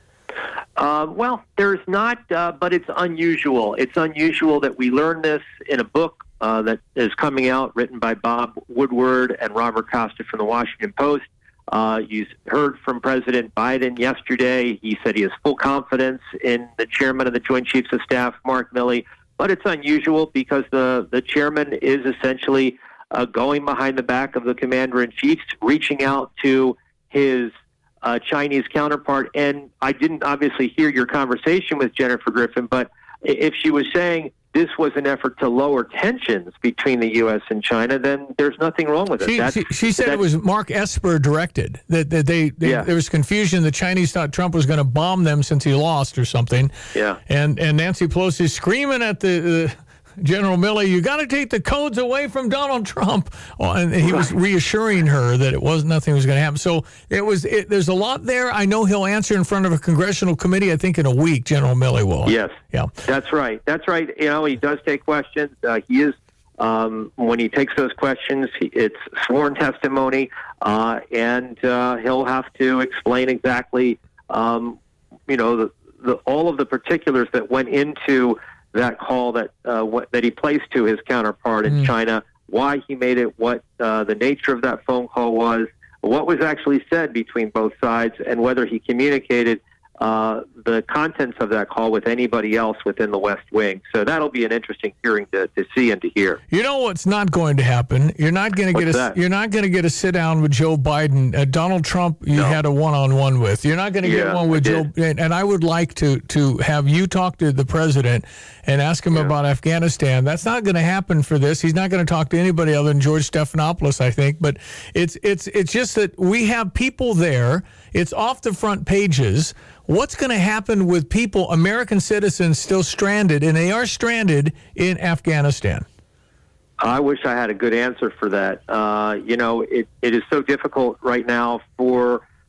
Uh, well, there's not, uh, but it's unusual. It's unusual that we learn this in a book uh, that is coming out, written by Bob Woodward and Robert Costa from the Washington Post. Uh, you heard from President Biden yesterday. He said he has full confidence in the chairman of the Joint Chiefs of Staff, Mark Milley. But it's unusual because the, the chairman is essentially uh, going behind the back of the commander-in-chief, reaching out to his Uh, Chinese counterpart. And I didn't obviously hear your conversation with Jennifer Griffin, but if she was saying this was an effort to lower tensions between the U S and China, then there's nothing wrong with it. She, That's, she, she said that, it was Mark Esper directed, that, that they, they yeah. there was confusion. The Chinese thought Trump was going to bomb them since he lost or something. Yeah. And, and Nancy Pelosi screaming at the... Uh, General Milley, you got to take the codes away from Donald Trump. Oh, and he was reassuring her that it was nothing was going to happen. So it was. It, there's a lot there. I know he'll answer in front of a congressional committee. I think in a week, General Milley will. Yes. Yeah. That's right. That's right. You know, he does take questions. Uh, he is. Um, when he takes those questions, he, it's sworn testimony, uh, and uh, he'll have to explain exactly, um, you know, the, the, all of the particulars that went into that call that uh, what, that he placed to his counterpart in mm. China, why he made it, what uh, the nature of that phone call was, what was actually said between both sides, and whether he communicated uh, the contents of that call with anybody else within the West Wing. So that'll be an interesting hearing to, to see and to hear. You know what's not going to happen? You're not going to get a that? you're not going to get a sit down with Joe Biden. Uh, Donald Trump, you No. had a one on one with. You're not going to Yeah, get one with I Joe. did. And, and I would like to to have you talk to the president and ask him Yeah. about Afghanistan. That's not going to happen for this. He's not going to talk to anybody other than George Stephanopoulos, I think. But it's it's it's just that we have people there. It's off the front pages. What's going to happen with people, American citizens, still stranded, and they are stranded in Afghanistan? I wish I had a good answer for that. Uh, you know, it, it is so difficult right now for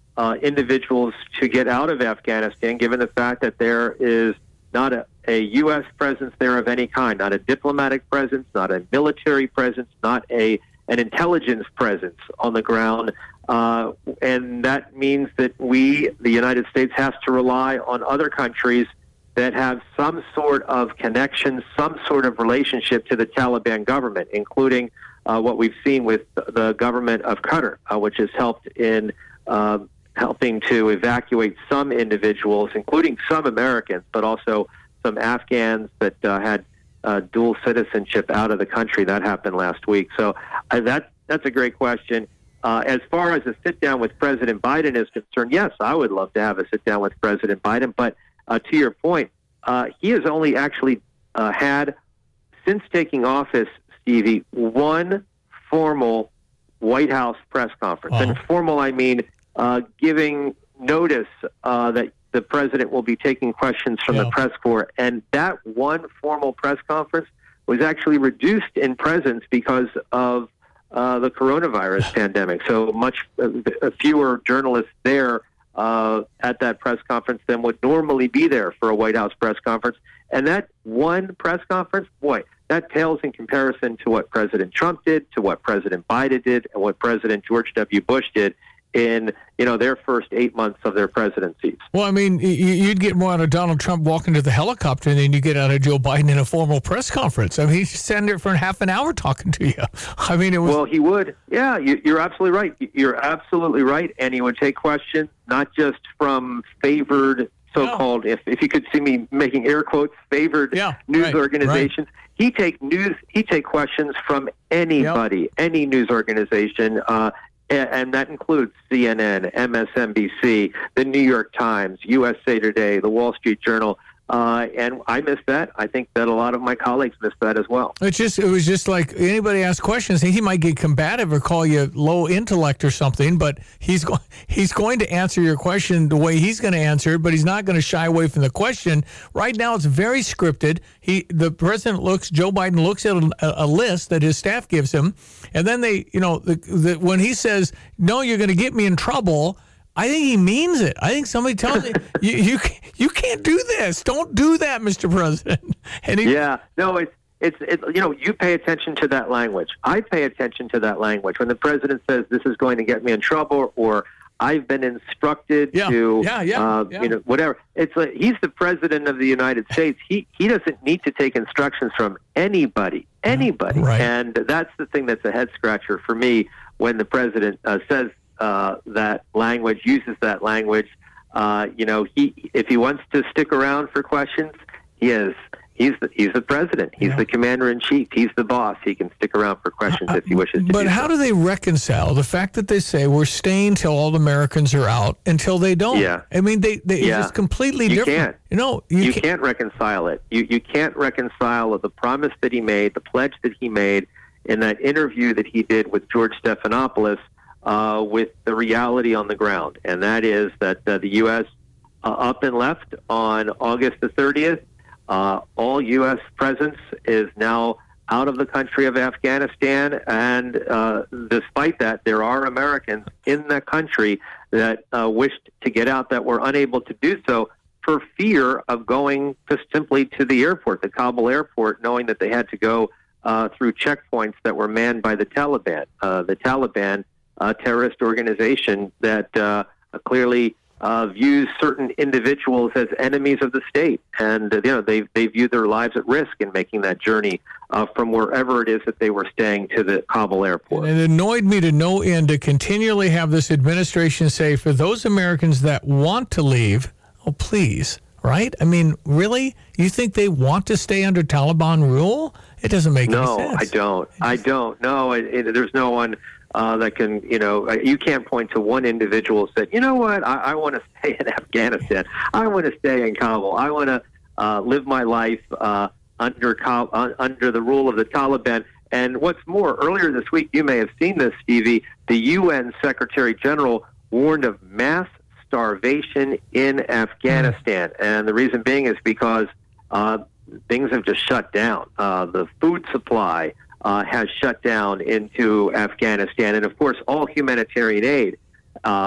uh, individuals to get out of Afghanistan, given the fact that there is not a, a U S presence there of any kind, not a diplomatic presence, not a military presence, not a an intelligence presence on the ground. Uh, and that means that we, the United States, has to rely on other countries that have some sort of connection, some sort of relationship to the Taliban government, including uh, what we've seen with the government of Qatar, uh, which has helped in uh, helping to evacuate some individuals, including some Americans, but also some Afghans that uh, had uh, dual citizenship out of the country. That happened last week. So uh, that, that's a great question. Uh, as far as a sit-down with President Biden is concerned, yes, I would love to have a sit-down with President Biden. But uh, to your point, uh, he has only actually uh, had, since taking office, Stevie, one formal White House press conference. Oh. And formal, I mean uh, giving notice uh, that the president will be taking questions from Yeah. the press corps. And that one formal press conference was actually reduced in presence because of uh, the coronavirus pandemic. So much uh, fewer journalists there uh, at that press conference than would normally be there for a White House press conference. And that one press conference, boy, that pales in comparison to what President Trump did, to what President Biden did, and what President George W. Bush did in, you know, their first eight months of their presidencies. Well, I mean, y- you'd get more out of Donald Trump walking to the helicopter than you get out of Joe Biden in a formal press conference. I mean, he's sitting there for half an hour talking to you. I mean, it was... Well, he would. Yeah, you, you're absolutely right. You're absolutely right. And he would take questions not just from favored so-called, if, if you could see me making air quotes, favored yeah, news right, organizations. Right. He take news. He take questions from anybody, yep. any news organization, uh, and, and that includes C N N, M S N B C, the New York Times, U S A Today, the Wall Street Journal. Uh, and I missed that. I think that a lot of my colleagues missed that as well. It's just, it was just like anybody asks questions, he might get combative or call you low intellect or something, but he's go- he's going to answer your question the way he's going to answer it, but he's not going to shy away from the question. Right now, it's very scripted. He, the president looks, Joe Biden looks at a, a list that his staff gives him, and then they, you know, the, the, when he says, no, you're going to get me in trouble, I think he means it. I think somebody tells him, you, you you can't do this. Don't do that, Mister President. And he, yeah, no, it's, it's, it's, you know, you pay attention to that language. I pay attention to that language. When the president says this is going to get me in trouble, or I've been instructed yeah, to, yeah, yeah, uh, yeah. you know, whatever. It's like, he's the president of the United States. He, he doesn't need to take instructions from anybody, anybody. Right. And that's the thing that's a head scratcher for me when the president uh, says, Uh, that language, uses that language. Uh, you know, he if he wants to stick around for questions, he is. He's the, he's the president. He's yeah. the commander-in-chief. He's the boss. He can stick around for questions if he wishes to But do how so. do they reconcile the fact that they say we're staying till all the Americans are out until they don't? Yeah. I mean, they, they Yeah. it's just completely You different. can't. You know, you, You can't. can't reconcile it. You you can't reconcile the promise that he made, the pledge that he made in that interview that he did with George Stephanopoulos, Uh, with the reality on the ground, and that is that uh, the U S uh, up and left on August the thirtieth. Uh, all U S presence is now out of the country of Afghanistan, and uh, despite that, there are Americans in the country that uh, wished to get out that were unable to do so for fear of going just simply to the airport, the Kabul airport, knowing that they had to go uh, through checkpoints that were manned by the Taliban. Uh, the Taliban A terrorist organization that uh, clearly uh, views certain individuals as enemies of the state, and uh, you know they they view their lives at risk in making that journey uh, from wherever it is that they were staying to the Kabul airport. And it annoyed me to no end to continually have this administration say, for those Americans that want to leave, oh please, right? I mean, really, you think they want to stay under Taliban rule? It doesn't make no, any sense. No, I don't. I don't. No, it, it, there's no one. Uh, that can, you know, you can't point to one individual who said, you know what, I, I want to stay in Afghanistan. I want to stay in Kabul. I want to uh, live my life uh, under uh, under the rule of the Taliban. And what's more, earlier this week, you may have seen this, Stevie, the U N Secretary General warned of mass starvation in Afghanistan. And the reason being is because uh, things have just shut down. Uh, the food supply Uh, has shut down into Afghanistan. And, of course, all humanitarian aid uh,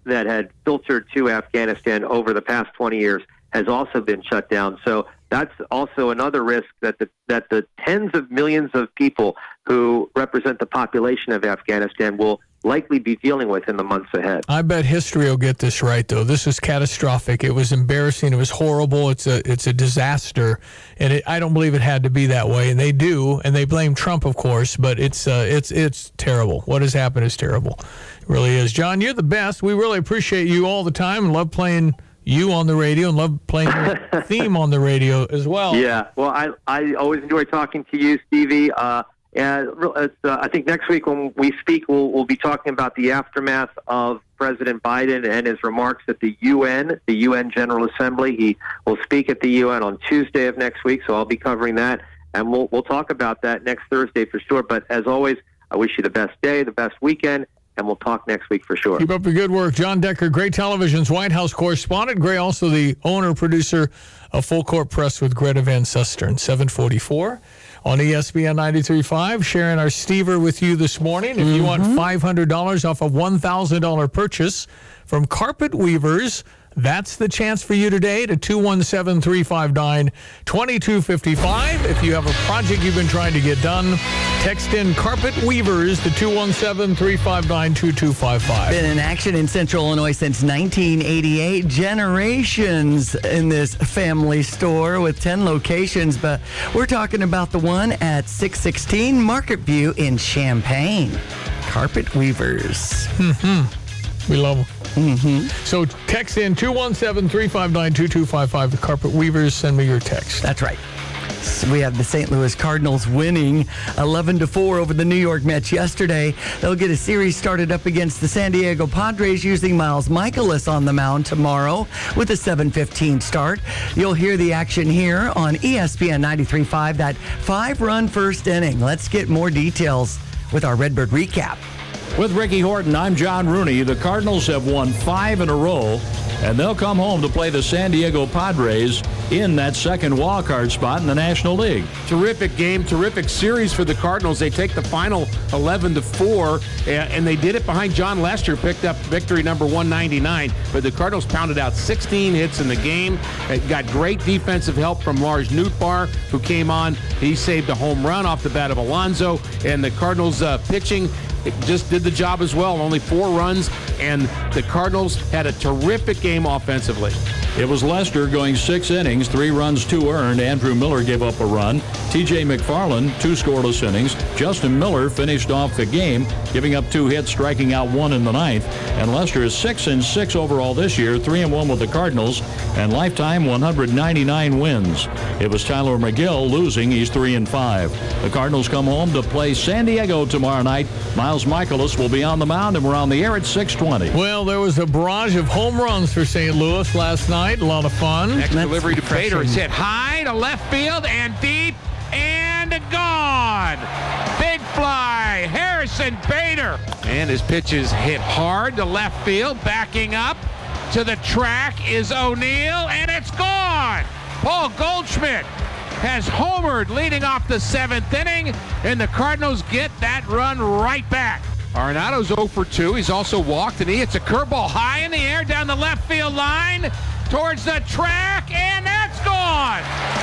that had filtered to Afghanistan over the past twenty years has also been shut down. So that's also another risk that the that the tens of millions of people who represent the population of Afghanistan will likely be dealing with in the months ahead. I bet history will get this right, though. This is catastrophic. It was embarrassing. It was horrible. It's a it's a disaster, and it, I don't believe it had to be that way. And they do, and they blame Trump, of course. But it's uh, it's it's terrible. What has happened is terrible. It really is. John, you're the best. We really appreciate you all the time, and love playing you on the radio, and love playing your theme on the radio as well. Yeah. Well, I I always enjoy talking to you, Stevie. Uh, And it's, uh, I think next week when we speak, we'll, we'll be talking about the aftermath of President Biden and his remarks at the U N, the U N General Assembly. He will speak at the U N on Tuesday of next week, so I'll be covering that. And we'll, we'll talk about that next Thursday for sure. But as always, I wish you the best day, the best weekend, and we'll talk next week for sure. Keep up the good work. John Decker, Gray Television's White House correspondent. Gray, also the owner, producer of Full Court Press with Greta Van Susteren, seven forty-four. On E S P N ninety-three point five, sharing our Stever with you this morning. If you mm-hmm. want five hundred dollars off a one thousand dollars purchase from Carpet Weavers, that's the chance for you today to two one seven, three five nine, two two five five. If you have a project you've been trying to get done, text in Carpet Weavers to two one seven, three five nine, two two five five. Been in action in Central Illinois since nineteen eighty-eight. Generations in this family store with ten locations, but we're talking about the one at six sixteen Market View in Champaign. Carpet Weavers. Mm-hmm. We love them. Mm-hmm. So text in two one seven, three five nine, two two five five. The Carpet Weavers, send me your text. That's right. So we have the Saint Louis Cardinals winning eleven to four over the New York Mets yesterday. They'll get a series started up against the San Diego Padres using Miles Michaelis on the mound tomorrow with a seven fifteen start. You'll hear the action here on E S P N ninety-three point five, that five-run first inning. Let's get more details with our Redbird recap. With Ricky Horton, I'm John Rooney. The Cardinals have won five in a row, and they'll come home to play the San Diego Padres in that second wildcard spot in the National League. Terrific game, terrific series for the Cardinals. They take the final eleven to four, and they did it behind John Lester, picked up victory number one ninety-nine. But the Cardinals pounded out sixteen hits in the game. It got great defensive help from Lars Nootbaar, who came on. He saved a home run off the bat of Alonso, and the Cardinals uh, pitching It just did the job as well. Only four runs, and the Cardinals had a terrific game offensively. It was Lester going six innings, three runs, two earned. Andrew Miller gave up a run. T J McFarland, two scoreless innings. Justin Miller finished off the game, giving up two hits, striking out one in the ninth. And Lester is six and six overall this year, three and one with the Cardinals, and lifetime one hundred ninety-nine wins. It was Tyler McGill losing. He's three and five. The Cardinals come home to play San Diego tomorrow night. Miles Michaelis will be on the mound, and we're on the air at six twenty. Well, there was a barrage of home runs for Saint Louis last night. A lot of fun. Next delivery to Bader. It's hit high to left field and deep and gone. Big fly. Harrison Bader. And his pitch is hit hard to left field. Backing up to the track is O'Neill, and it's gone. Paul Goldschmidt has homered leading off the seventh inning, and the Cardinals get that run right back. Arenado's oh for two. He's also walked, and he hits a curveball high in the air down the left field line towards the track, and that's gone.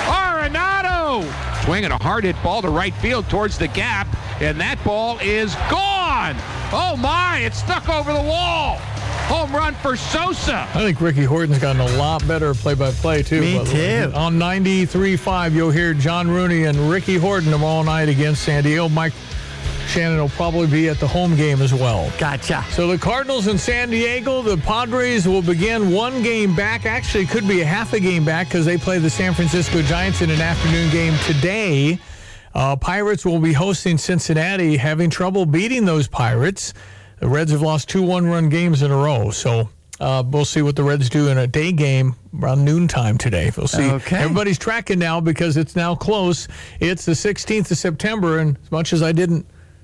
Arenado swinging a hard hit ball to right field towards the gap, and that ball is gone. Oh my, it's stuck over the wall. Home run for Sosa. I think Ricky Horton's gotten a lot better play-by-play, too. Me too. On ninety-three point five, you'll hear John Rooney and Ricky Horton tomorrow night against San Diego. Mike Shannon will probably be at the home game as well. Gotcha. So the Cardinals in San Diego, the Padres will begin one game back. Actually, it could be a half a game back because they play the San Francisco Giants in an afternoon game today. Uh, Pirates will be hosting Cincinnati, having trouble beating those Pirates. The Reds have lost two one-run games in a row, so uh, we'll see what the Reds do in a day game around noontime today. We'll see. Okay. Everybody's tracking now because it's now close. It's the sixteenth of September, and as much as I didn't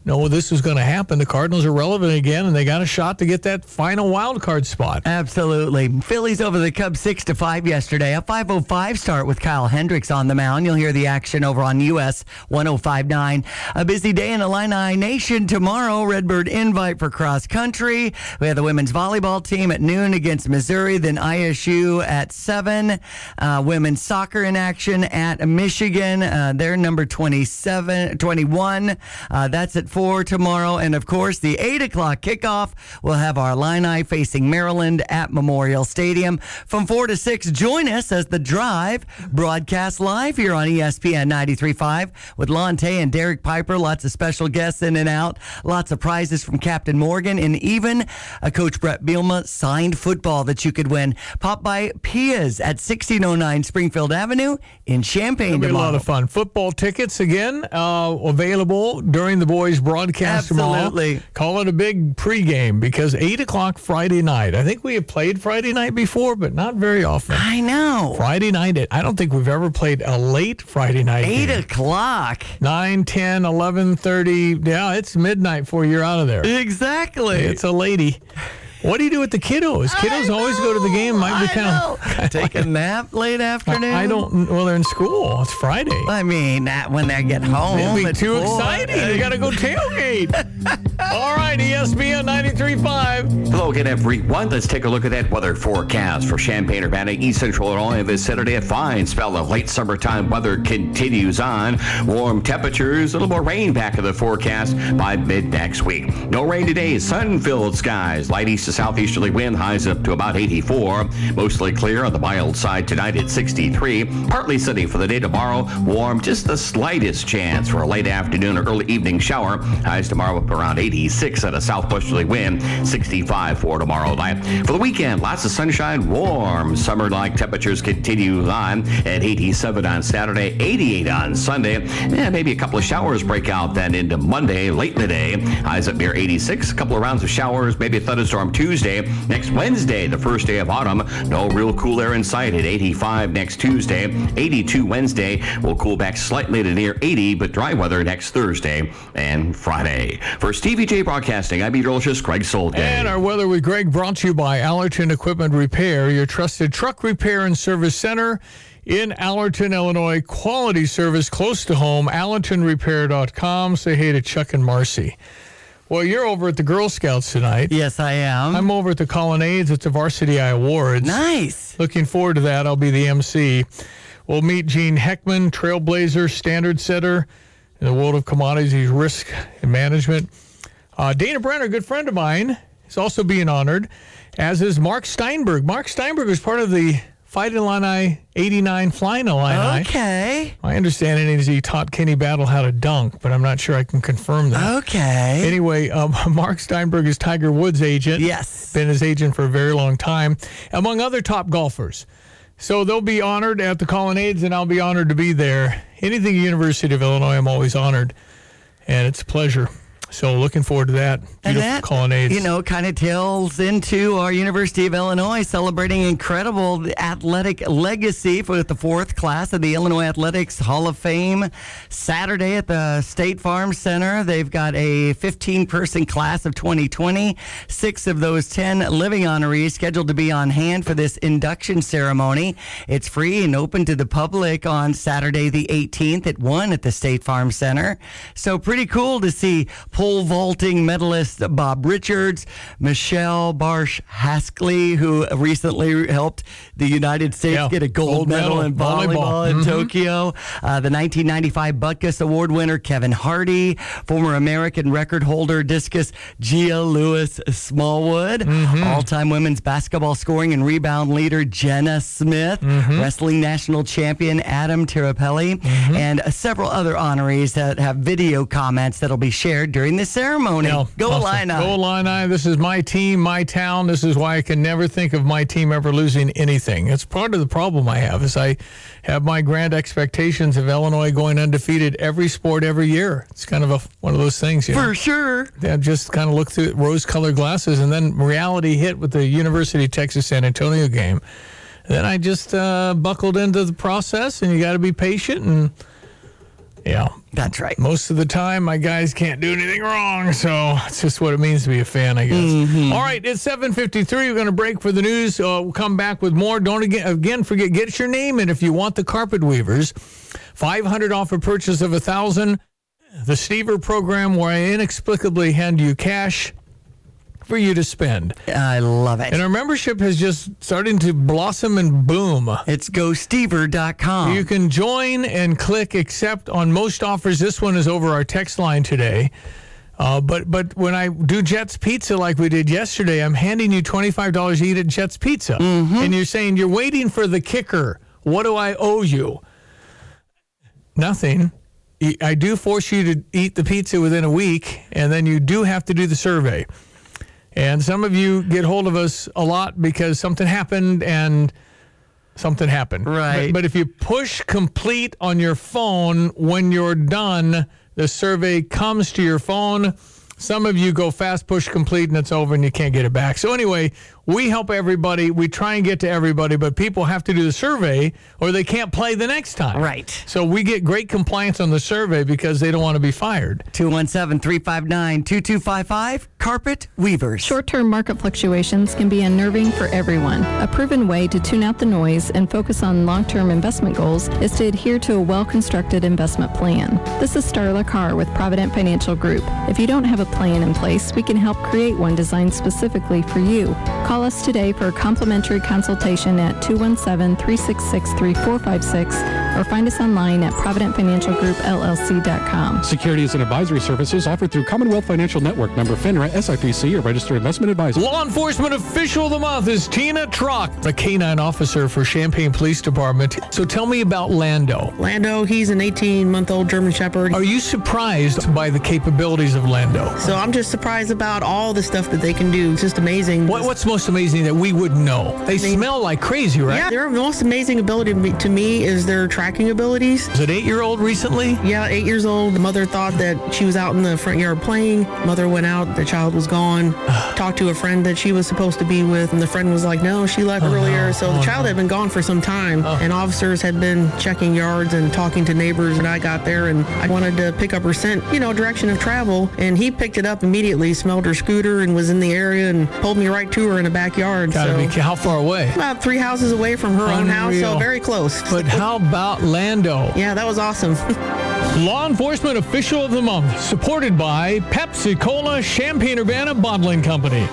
know this was going to happen. The Cardinals are relevant again, and they got a shot to get that final wild card spot. Absolutely. Phillies over the Cubs six to five yesterday. A five oh five start with Kyle Hendricks on the mound. You'll hear the action over on U S one oh five point nine. A busy day in Illini Nation tomorrow. Redbird invite for cross country. We have the women's volleyball team at noon against Missouri, then I S U at seven. Uh, women's soccer in action at Michigan. Uh, they're number twenty-seven, twenty-one. Uh, that's at four tomorrow. And, of course, the eight o'clock kickoff. We'll have our Illini facing Maryland at Memorial Stadium. From four to six, join us as The Drive broadcasts live here on E S P N ninety-three point five with Lon Tay and Derek Piper. Lots of special guests in and out. Lots of prizes from Captain Morgan, and even a Coach Brett Bielema signed football that you could win. Pop by Pia's at sixteen oh nine Springfield Avenue in Champaign It'll be tomorrow. a lot of fun. Football tickets again uh, available during the boys' broadcast Absolutely. tomorrow. Call it a big pregame because eight o'clock Friday night. I think we have played Friday night before, but not very often. I know. Friday night. I don't think we've ever played a late Friday night eight game. o'clock. nine, ten, eleven thirty. Yeah, it's midnight before you're out of there. Exactly. It's a lady. What do you do with the kiddos? Kiddos always go to the game. Might be kind of Take a nap late afternoon. I don't. Well, they're in school. It's Friday. I mean, that when they get home, It'll be it's too full. exciting. You got to go tailgate. All right, E S P N ninety-three point five. Hello again, everyone. Let's take a look at that weather forecast for Champaign-Urbana, East Central Illinois this Saturday. A fine spell of late summertime weather continues on. Warm temperatures, a little more rain back in the forecast by mid next week. No rain today, sun-filled skies. Light east to southeasterly wind, highs up to about eighty-four. Mostly clear on the mild side tonight at sixty-three. Partly sunny for the day tomorrow. Warm, just the slightest chance for a late afternoon or early evening shower. Highs tomorrow up around eighty-six at a southwesterly wind. sixty-five for tomorrow night. For the weekend, lots of sunshine, warm. Summer-like temperatures continue on at eighty-seven on Saturday, eighty-eight on Sunday. And maybe a couple of showers break out then into Monday, late in the day. Highs up near eighty-six. A couple of rounds of showers, maybe a thunderstorm Tuesday. Next Wednesday, the first day of autumn. No real cool air in sight at eighty-five next Tuesday. eighty-two Wednesday. Will cool back slightly to near eighty, but dry weather next Thursday and Friday. For Stevie J Broadcasting, I'm meteorologist Greg Soldgate. And our weather with Greg brought to you by Allerton Equipment Repair, your trusted truck repair and service center in Allerton, Illinois. Quality service close to home. Allerton Repair dot com. Say hey to Chuck and Marcy. Well, you're over at the Girl Scouts tonight. Yes, I am. I'm over at the Colonnades at the Varsity Eye Awards. Nice. Looking forward to that. I'll be the M C. We'll meet Gene Heckman, trailblazer, standard setter in the world of commodities, risk and management. Uh, Dana Brenner, a good friend of mine, is also being honored, as is Mark Steinberg. Mark Steinberg was part of the Fighting Illini eighty-nine Flying Illini. Okay. My understanding is he taught Kenny Battle how to dunk, but I'm not sure I can confirm that. Okay. Anyway, um, Mark Steinberg is Tiger Woods' agent. Yes. Been his agent for a very long time, among other top golfers. So they'll be honored at the Colonnades, and I'll be honored to be there. Anything University of Illinois, I'm always honored, and it's a pleasure. So looking forward to that. Beautiful And that, Colonnades. you know, kind of tails into our University of Illinois celebrating incredible athletic legacy for the fourth class of the Illinois Athletics Hall of Fame. Saturday at the State Farm Center, they've got a fifteen-person class of twenty twenty. Six of those ten living honorees scheduled to be on hand for this induction ceremony. It's free and open to the public on Saturday the eighteenth at one at the State Farm Center. So pretty cool to see pole vaulting medalist Bob Richards, Michelle Barsh Haskley, who recently helped the United States Yeah, get a gold, gold medal, medal, in volleyball, volleyball. in Mhm. Tokyo. Uh, the nineteen ninety-five Butkus Award winner Kevin Hardy, former American record holder discus Gia Lewis Smallwood, Mhm. all-time women's basketball scoring and rebound leader Jenna Smith, Mhm. wrestling national champion Adam Tirapelli, Mhm. and uh, several other honorees that have video comments that'll be shared during this ceremony. Yeah, Go awesome. Illini. Go Illini. This is my team, my town. This is why I can never think of my team ever losing anything. It's part of the problem I have is I have my grand expectations of Illinois going undefeated every sport every year. It's kind of a, one of those things. You For know? sure. I just kind of look through rose-colored glasses, and then reality hit with the University of Texas San Antonio game. Then I just uh, buckled into the process, and you got to be patient and Yeah. That's right. Most of the time, my guys can't do anything wrong, so it's just what it means to be a fan, I guess. Mm-hmm. All right, it's seven fifty-three. We're going to break for the news. Uh, we'll come back with more. Don't again, again forget, get your name in if you want the Carpet Weavers. five hundred off a purchase of one thousand dollars. The Stever program where I inexplicably hand you cash for you to spend. I love it. And our membership has just started to blossom and boom. It's go stever dot com. You can join and click accept on most offers. This one is over our text line today. Uh, but but when I do Jets Pizza like we did yesterday, I'm handing you twenty-five dollars to eat at Jets Pizza. Mm-hmm. And you're saying you're waiting for the kicker. What do I owe you? Nothing. I do force you to eat the pizza within a week, and then you do have to do the survey. And some of you get hold of us a lot because something happened and something happened. Right. But, but if you push complete on your phone when you're done, the survey comes to your phone. Some of you go fast push complete and it's over and you can't get it back. So anyway, we help everybody. We try and get to everybody, but people have to do the survey or they can't play the next time. Right. So we get great compliance on the survey because they don't want to be fired. two one seven, three five nine, two two five five, Carpet Weavers. Short-term market fluctuations can be unnerving for everyone. A proven way to tune out the noise and focus on long-term investment goals is to adhere to a well-constructed investment plan. This is Starla Carr with Provident Financial Group. If you don't have a plan in place, we can help create one designed specifically for you. Call us today for a complimentary consultation at two one seven, three six six, three four five six or find us online at provident financial group l l c dot com. Securities and advisory services offered through Commonwealth Financial Network, member FINRA, S I P C, or registered investment advisor. Law enforcement official of the month is Tina Trock, the canine officer for Champaign Police Department. So tell me about Lando. Lando, he's an eighteen-month-old German Shepherd. Are you surprised by the capabilities of Lando? So I'm just surprised about all the stuff that they can do. It's just amazing. What, what's most amazing that we wouldn't know? They, they smell like crazy, right? Yeah, their most amazing ability to me is their tracking abilities. Is it eight-year-old recently? Yeah, eight years old. The mother thought that she was out in the front yard playing. Mother went out. The child was gone. Talked to a friend that she was supposed to be with, and the friend was like, no, she left oh, earlier. No. So oh, the child no. had been gone for some time, oh. and officers had been checking yards and talking to neighbors, and I got there, and I wanted to pick up her scent, you know, direction of travel, and he picked it up immediately, smelled her scooter, and was in the area, and pulled me right to her in the backyard. Gotta so, be, how far away? About three houses away from her Unreal. own house, so very close. But how about Lando? Yeah, that was awesome. Law enforcement official of the month, supported by Pepsi-Cola Champaign-Urbana Bottling Company.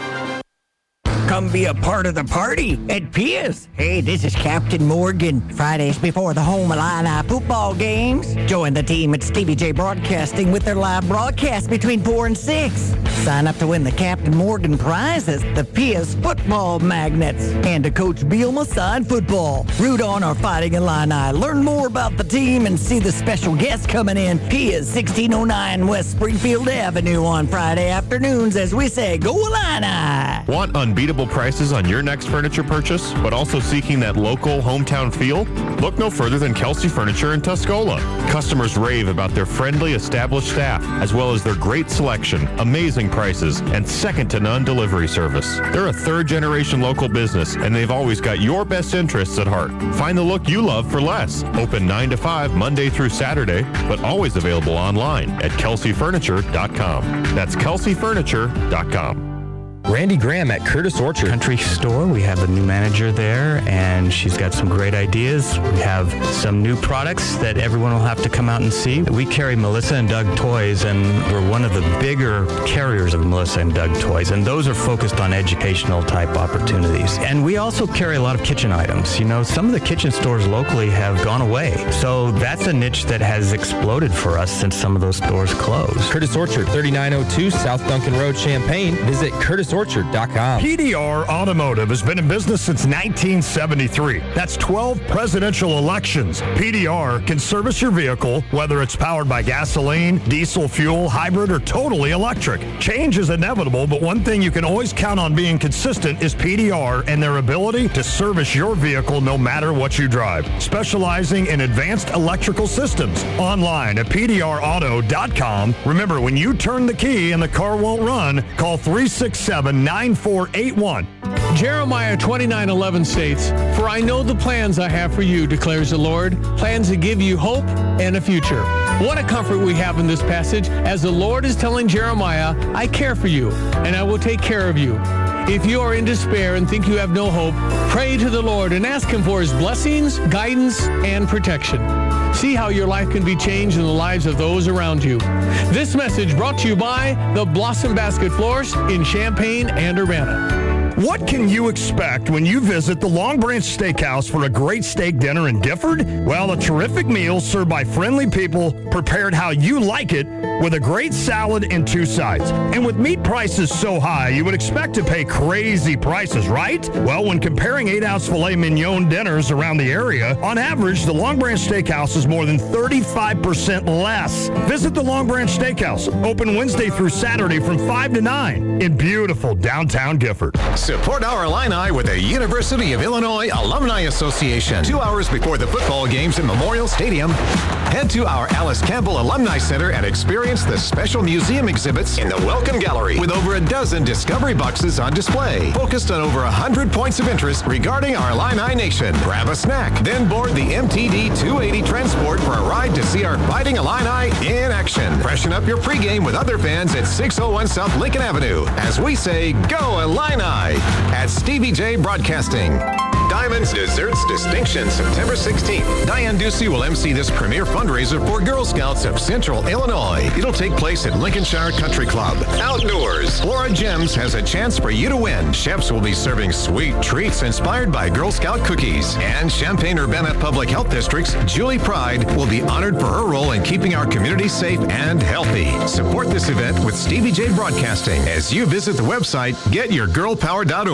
Come be a part of the party at Pia's. Hey, this is Captain Morgan. Fridays before the home Illini football games. Join the team at Stevie J Broadcasting with their live broadcast between four and six. Sign up to win the Captain Morgan prizes, the Pia's football magnets, and to Coach Bielma signed football. Root on our Fighting Illini. Learn more about the team and see the special guests coming in. Pia's sixteen oh nine West Springfield Avenue on Friday afternoons as we say, Go Illini! Want unbeatable prices on your next furniture purchase, but also seeking that local hometown feel? Look no further than Kelsey Furniture in Tuscola. Customers rave about their friendly, established staff, as well as their great selection, amazing prices, and second-to-none delivery service. They're a third-generation local business, and they've always got your best interests at heart. Find the look you love for less. Open nine to five Monday through Saturday, but always available online at kelsey furniture dot com. That's kelsey furniture dot com. Randy Graham at Curtis Orchard Country Store. We have a new manager there, and she's got some great ideas. We have some new products that everyone will have to come out and see. We carry Melissa and Doug toys, and we're one of the bigger carriers of Melissa and Doug toys, and those are focused on educational type opportunities. And we also carry a lot of kitchen items. You know, some of the kitchen stores locally have gone away, so that's a niche that has exploded for us since some of those stores closed. Curtis Orchard, thirty-nine oh two South Duncan Road, Champaign. Visit curtis orchard dot com. P D R Automotive has been in business since nineteen seventy-three. That's twelve presidential elections. P D R can service your vehicle, whether it's powered by gasoline, diesel fuel, hybrid, or totally electric. Change is inevitable, but one thing you can always count on being consistent is P D R and their ability to service your vehicle no matter what you drive. Specializing in advanced electrical systems. Online at P D R auto dot com. Remember, when you turn the key and the car won't run, call three six seven, nine four eight one. Jeremiah twenty-nine eleven states, "For I know the plans I have for you, declares the Lord, plans to give you hope and a future." What a comfort we have in this passage, as the Lord is telling Jeremiah, "I care for you, and I will take care of you." If you are in despair and think you have no hope, pray to the Lord and ask Him for His blessings, guidance, and protection. See how your life can be changed in the lives of those around you. This message brought to you by the Blossom Basket Florist in Champaign and Urbana. What can you expect when you visit the Long Branch Steakhouse for a great steak dinner in Gifford? Well, a terrific meal served by friendly people, prepared how you like it, with a great salad and two sides. And with meat prices so high, you would expect to pay crazy prices, right? Well, when comparing eight-ounce filet mignon dinners around the area, on average, the Long Branch Steakhouse is more than thirty-five percent less. Visit the Long Branch Steakhouse, open Wednesday through Saturday from five to nine in beautiful downtown Gifford. Support our Illini with the University of Illinois Alumni Association. Two hours before the football games at Memorial Stadium, head to our Alice Campbell Alumni Center and experience the special museum exhibits in the Welcome Gallery with over a dozen discovery boxes on display, focused on over one hundred points of interest regarding our Illini nation. Grab a snack, then board the M T D two eighty transport for a ride to see our Fighting Illini in action. Freshen up your pregame with other fans at six oh one South Lincoln Avenue as we say, "Go Illini!" at Stevie J Broadcasting. Diamonds Desserts Distinction, September sixteenth. Diane Ducey will emcee this premier fundraiser for Girl Scouts of Central Illinois. It'll take place at Lincolnshire Country Club. Outdoors, Flora Gems has a chance for you to win. Chefs will be serving sweet treats inspired by Girl Scout cookies. And Champaign-Urbana Public Health District's Julie Pride will be honored for her role in keeping our community safe and healthy. Support this event with Stevie J Broadcasting as you visit the website get your girl power dot org.